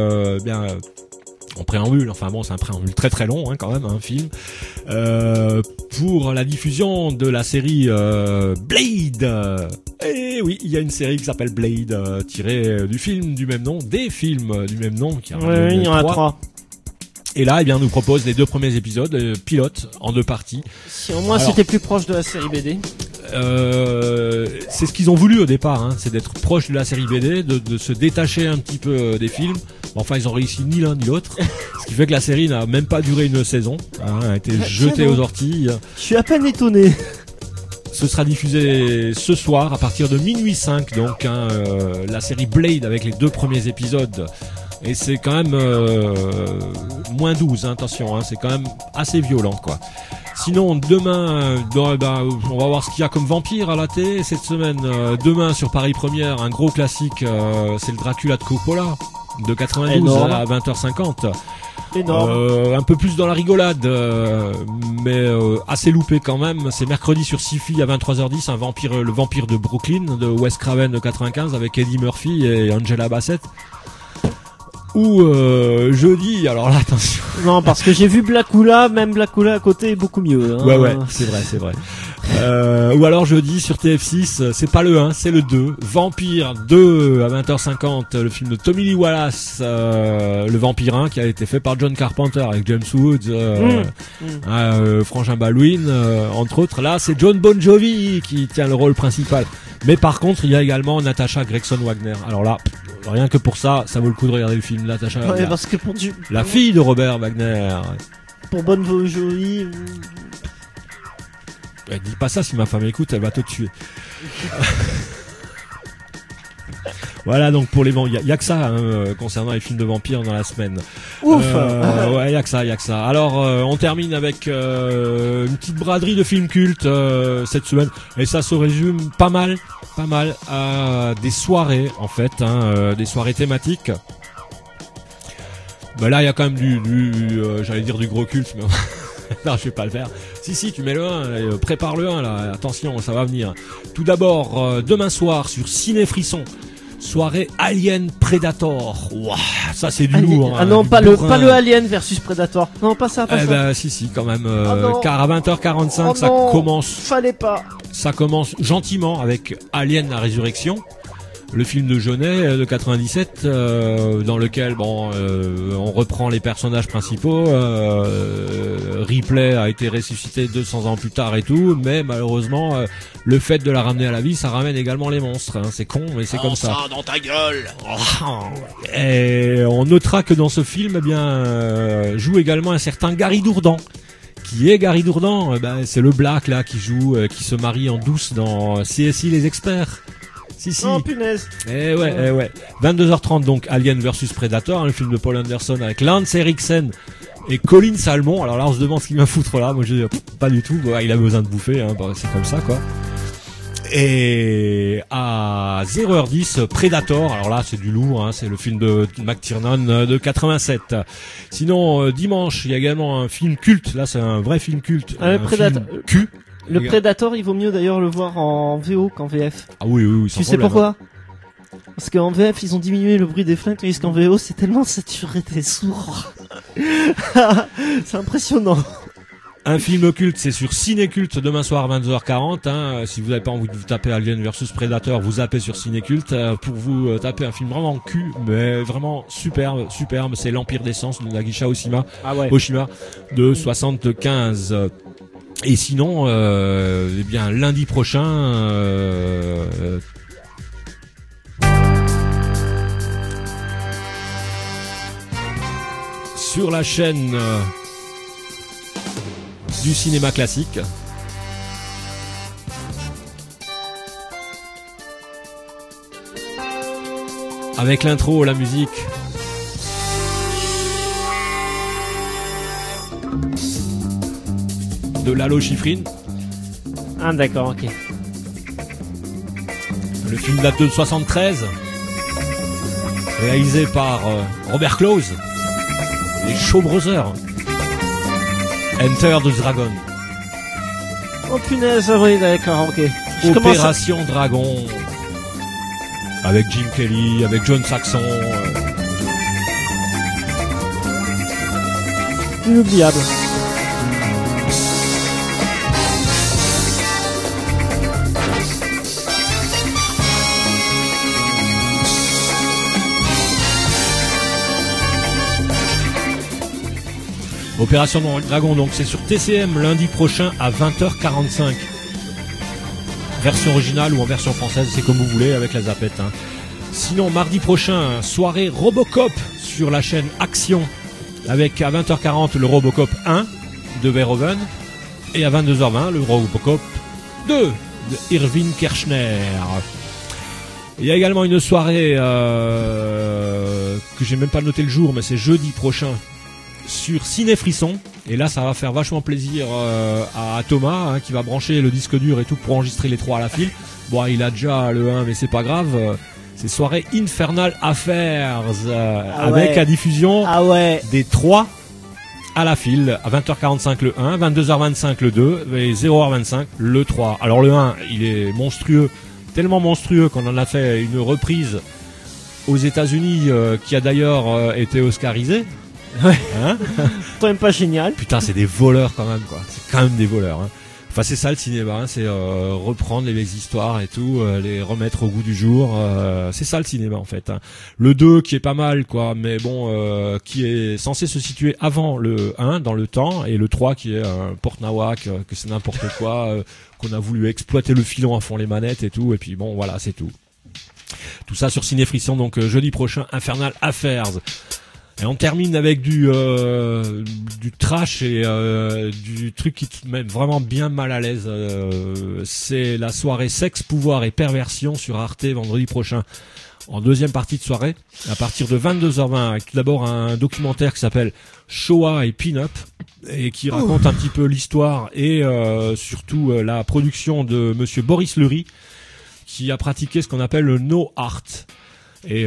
en préambule, enfin bon, c'est un préambule très très long quand même, un film, pour la diffusion de la série Blade. Et oui, il y a une série qui s'appelle Blade, tirée du film du même nom, des films du même nom, qui il y en a 3. Et là, nous propose les 2 premiers épisodes pilotes en 2 parties. Si au moins c'était plus proche de la série BD. C'est ce qu'ils ont voulu au départ, c'est d'être proche de la série BD, de se détacher un petit peu des films. Enfin, ils ont réussi ni l'un ni l'autre, ce qui fait que la série n'a même pas duré une saison, a été jetée aux orties. Je suis à peine étonné. Ce sera diffusé ce soir à partir de minuit 5, donc la série Blade avec les 2 premiers épisodes. Et c'est quand même moins 12, attention, c'est quand même assez violent, quoi. Sinon, demain, on va voir ce qu'il y a comme vampire à la télé cette semaine. Demain sur Paris Première, un gros classique, c'est le Dracula de Coppola, de 92 Énorme. à 20h50. Énorme. Un peu plus dans la rigolade, mais assez loupé quand même. C'est mercredi sur Sci-Fi à 23h10, le vampire de Brooklyn de Wes Craven de 95 avec Eddie Murphy et Angela Bassett. Ou jeudi, alors là attention. Non, parce que j'ai vu Blackula, même Blackula à côté est beaucoup mieux. Ouais, c'est vrai. Ou alors jeudi sur TF6, c'est pas le 1, c'est le 2. Vampire 2 à 20h50, le film de Tommy Lee Wallace, le Vampire 1 qui a été fait par John Carpenter avec James Woods, Frangin Baldwin, entre autres. Là, c'est John Bon Jovi qui tient le rôle principal. Mais par contre, il y a également Natasha Gregson Wagner. Alors là, rien que pour ça, ça vaut le coup de regarder le film. Natasha Wagner. Parce que La fille de Robert Wagner. Pour Bonne Jovi. Dis pas ça, si ma femme écoute, elle va te tuer. Voilà, donc pour les vampires, il y a que ça concernant les films de vampires dans la semaine. Ouf. Ouais, il y a que ça. Alors on termine avec une petite braderie de films cultes cette semaine, et ça se résume pas mal à des soirées en fait, des soirées thématiques. Ben là il y a quand même j'allais dire du gros culte, mais non, je vais pas le faire. Si, tu mets le 1, prépare le 1 là, attention, ça va venir. Tout d'abord, demain soir sur Ciné Frisson, soirée Alien Predator. Ouah, ça c'est du lourd. Ah non, pas le Alien versus Predator. Non, pas ça. Ben si, quand même. Car à 20h45, ça commence. Fallait pas. Ça commence gentiment avec Alien la Résurrection. Le film de Jeunet de 97, dans lequel on reprend les personnages principaux. Ripley a été ressuscité 200 ans plus tard et tout, mais malheureusement le fait de la ramener à la vie, ça ramène également les monstres. C'est con, mais c'est comme ça. Dans ta gueule. Et on notera que dans ce film, joue également un certain Gary Dourdan. Qui est Gary Dourdan? C'est le Black là qui joue, qui se marie en douce dans CSI les experts. Si. Oh punaise. Eh ouais. 22h30 donc Alien vs Predator, le film de Paul Anderson avec Lance Henriksen et Colin Salmon. Alors là on se demande ce qu'il va foutre là. Moi je dis pas du tout. Il a besoin de bouffer. C'est comme ça quoi. Et à 0h10 Predator. Alors là c'est du lourd. C'est le film de McTiernan de 87. Sinon dimanche il y a également un film culte. Là c'est un vrai film culte. Un Predator. Film cul. Le Predator, il vaut mieux d'ailleurs le voir en VO qu'en VF. Ah oui, sans tu sais problème. pourquoi? Parce qu'en VF, ils ont diminué le bruit des flingues, tandis qu'en VO, c'est tellement saturé, t'es sourd. C'est impressionnant. Un film culte, c'est sur Cinéculte demain soir à 22h40. Hein. Si vous n'avez pas envie de vous taper Alien vs Predator, vous zappez sur Cinéculte pour vous taper un film vraiment cul, mais vraiment superbe. C'est l'Empire des Sens de Nagisa Oshima, Oshima de 75. Et sinon, eh bien lundi prochain. Sur la chaîne du cinéma classique, avec l'intro, la musique de Lalo Schifrin. Ah d'accord, ok. Le film date de 73, réalisé par Robert Close, les Shaw Brothers. Enter the Dragon. Oh punaise, oui d'accord, ok. Opération Dragon. Avec Jim Kelly, avec John Saxon. Inoubliable. Opération Dragon, donc c'est sur TCM lundi prochain à 20h45. Version originale ou en version française, c'est comme vous voulez avec la zapette. Hein. Sinon, mardi prochain, soirée Robocop sur la chaîne Action, avec à 20h40 le Robocop 1 de Verhoeven et à 22h20 le Robocop 2 de Irving Kershner. Il y a également une soirée que j'ai même pas noté le jour, mais c'est jeudi prochain sur Ciné Frisson, et là ça va faire vachement plaisir à Thomas qui va brancher le disque dur et tout pour enregistrer les 3 à la file. Bon, il a déjà le 1 mais c'est pas grave. C'est soirée Infernal Affairs avec la diffusion des 3 à la file, à 20h45 le 1, 22h25 le 2 et 0h25 le 3. Alors le 1 il est monstrueux, tellement monstrueux qu'on en a fait une reprise aux États-Unis qui a d'ailleurs été oscarisée. Ouais. Hein? Quand même pas génial. Putain, c'est des voleurs quand même, quoi. C'est quand même des voleurs. Hein. Enfin, c'est ça le cinéma, hein. C'est reprendre les vieilles histoires et tout, les remettre au goût du jour. C'est ça le cinéma en fait. Hein. Le 2 qui est pas mal, quoi, mais bon, qui est censé se situer avant le 1 dans le temps, et le 3 qui est un porte-nawak, que c'est n'importe quoi, qu'on a voulu exploiter le filon à fond les manettes et tout, et puis bon, voilà, c'est tout. Tout ça sur Ciné Frisson, donc jeudi prochain, Infernal Affairs. Et on termine avec du trash et du truc qui te met vraiment bien mal à l'aise. C'est la soirée Sexe, Pouvoir et Perversion sur Arte vendredi prochain. En deuxième partie de soirée, à partir de 22h20, avec tout d'abord un documentaire qui s'appelle Shoah et Pin-Up, et qui raconte un petit peu l'histoire et surtout la production de monsieur Boris Lurie, qui a pratiqué ce qu'on appelle le no art. Et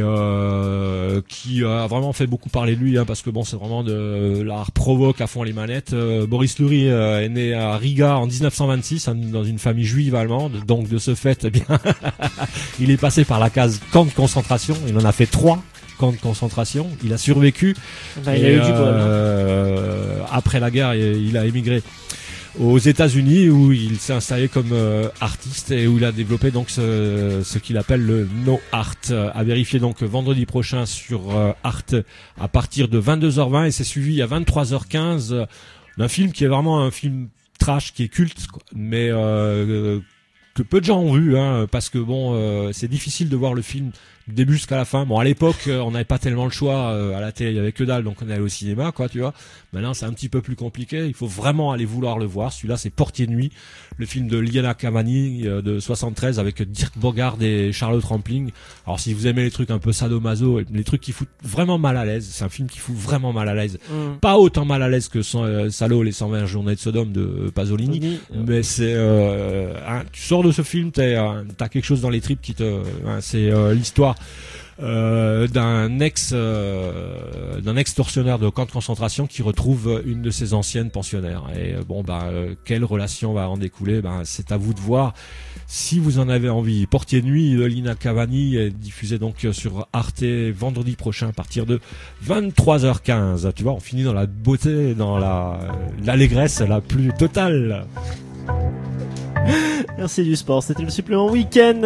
qui a vraiment fait beaucoup parler de lui, hein, parce que bon, c'est vraiment de l'art provoque à fond les manettes. Boris Lurie est né à Riga en 1926, hein, dans une famille juive allemande, donc de ce fait, eh bien, il est passé par la case camp de concentration. Il en a fait 3 camps de concentration. Il a survécu. Il a eu du bol. Après la guerre, il a émigré aux États-Unis, où il s'est installé comme artiste et où il a développé donc ce qu'il appelle le no art. À vérifier donc vendredi prochain sur Arte à partir de 22h20, et c'est suivi à 23h15 d'un film qui est vraiment un film trash, qui est culte, quoi, mais que peu de gens ont vu, hein, parce que bon, c'est difficile de voir le film du début jusqu'à la fin. Bon, à l'époque, on n'avait pas tellement le choix, à la télé il y avait que dalle, donc on allait au cinéma, quoi, tu vois. Maintenant, c'est un petit peu plus compliqué, il faut vraiment aller vouloir le voir. Celui-là, c'est Portier de nuit, le film de Liana Cavani de 73 avec Dirk Bogarde et Charlotte Rampling. Alors, si vous aimez les trucs un peu sadomaso, les trucs qui foutent vraiment mal à l'aise, c'est un film qui fout vraiment mal à l'aise. Pas autant mal à l'aise que Salo, les 120 journées de Sodome de Pasolini, mais c'est tu sors de ce film, t'as quelque chose dans les tripes qui te, c'est l'histoire d'un ex-tortionnaire de camp de concentration qui retrouve une de ses anciennes pensionnaires. Et quelle relation va en découler? C'est à vous de voir si vous en avez envie. Portier de nuit de Lina Cavani est diffusé donc sur Arte vendredi prochain à partir de 23h15. Tu vois, on finit dans la beauté, dans l'allégresse la plus totale. Merci du sport, c'était le supplément week-end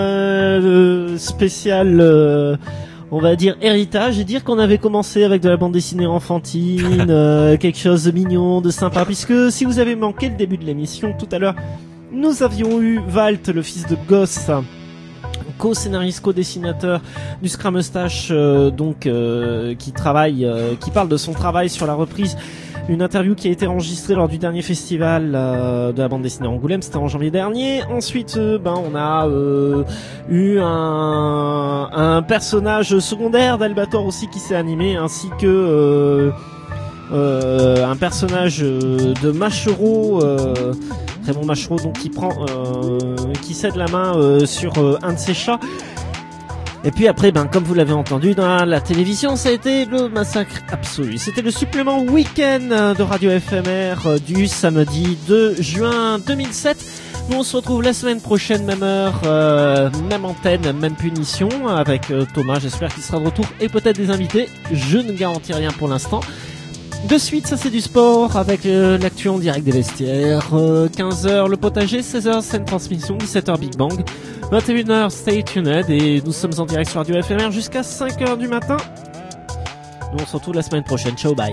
spécial, on va dire héritage, et dire qu'on avait commencé avec de la bande dessinée enfantine, quelque chose de mignon, de sympa, puisque si vous avez manqué le début de l'émission tout à l'heure, nous avions eu Walt, le fils de Goss, co-scénariste, co-dessinateur du Scrum Moustache, qui parle de son travail sur la reprise. Une interview qui a été enregistrée lors du dernier festival de la bande dessinée Angoulême, c'était en janvier dernier. Ensuite, on a eu un personnage secondaire d'Albator aussi qui s'est animé, ainsi que un personnage de Machereau, Raymond Machereau, donc qui cède la main sur un de ses chats. Et puis après, comme vous l'avez entendu dans la télévision, ça a été le massacre absolu. C'était le supplément week-end de Radio FMR du samedi 2 juin 2007. Nous on se retrouve la semaine prochaine, même heure, même antenne, même punition, avec Thomas, j'espère qu'il sera de retour, et peut-être des invités. Je ne garantis rien pour l'instant. De suite, ça c'est du sport avec l'actu en direct des vestiaires. 15h le potager, 16h scène transmission, 17h Big Bang, 21h Stay Tuned, et nous sommes en direct sur Radio FMR jusqu'à 5h du matin. Nous on se retrouve la semaine prochaine. Ciao, bye.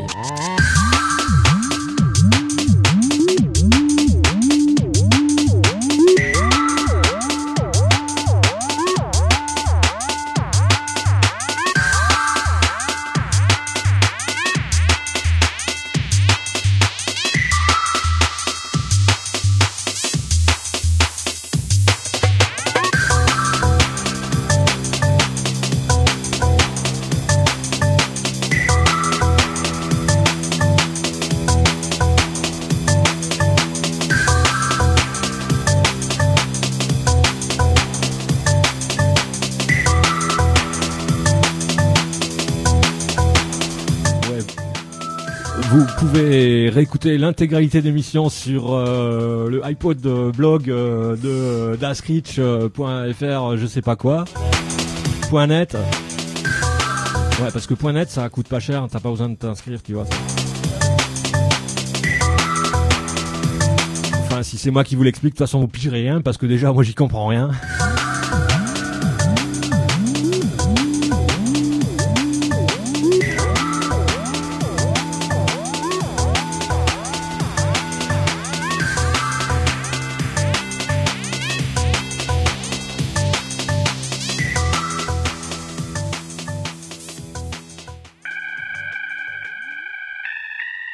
Vous pouvez réécouter l'intégralité de l'émission sur le iPod blog de dascritch.fr, je sais pas quoi, .net. Ouais, parce que .net ça coûte pas cher, t'as pas besoin de t'inscrire, tu vois. Enfin, si c'est moi qui vous l'explique, de toute façon vous pigerez rien, parce que déjà moi j'y comprends rien.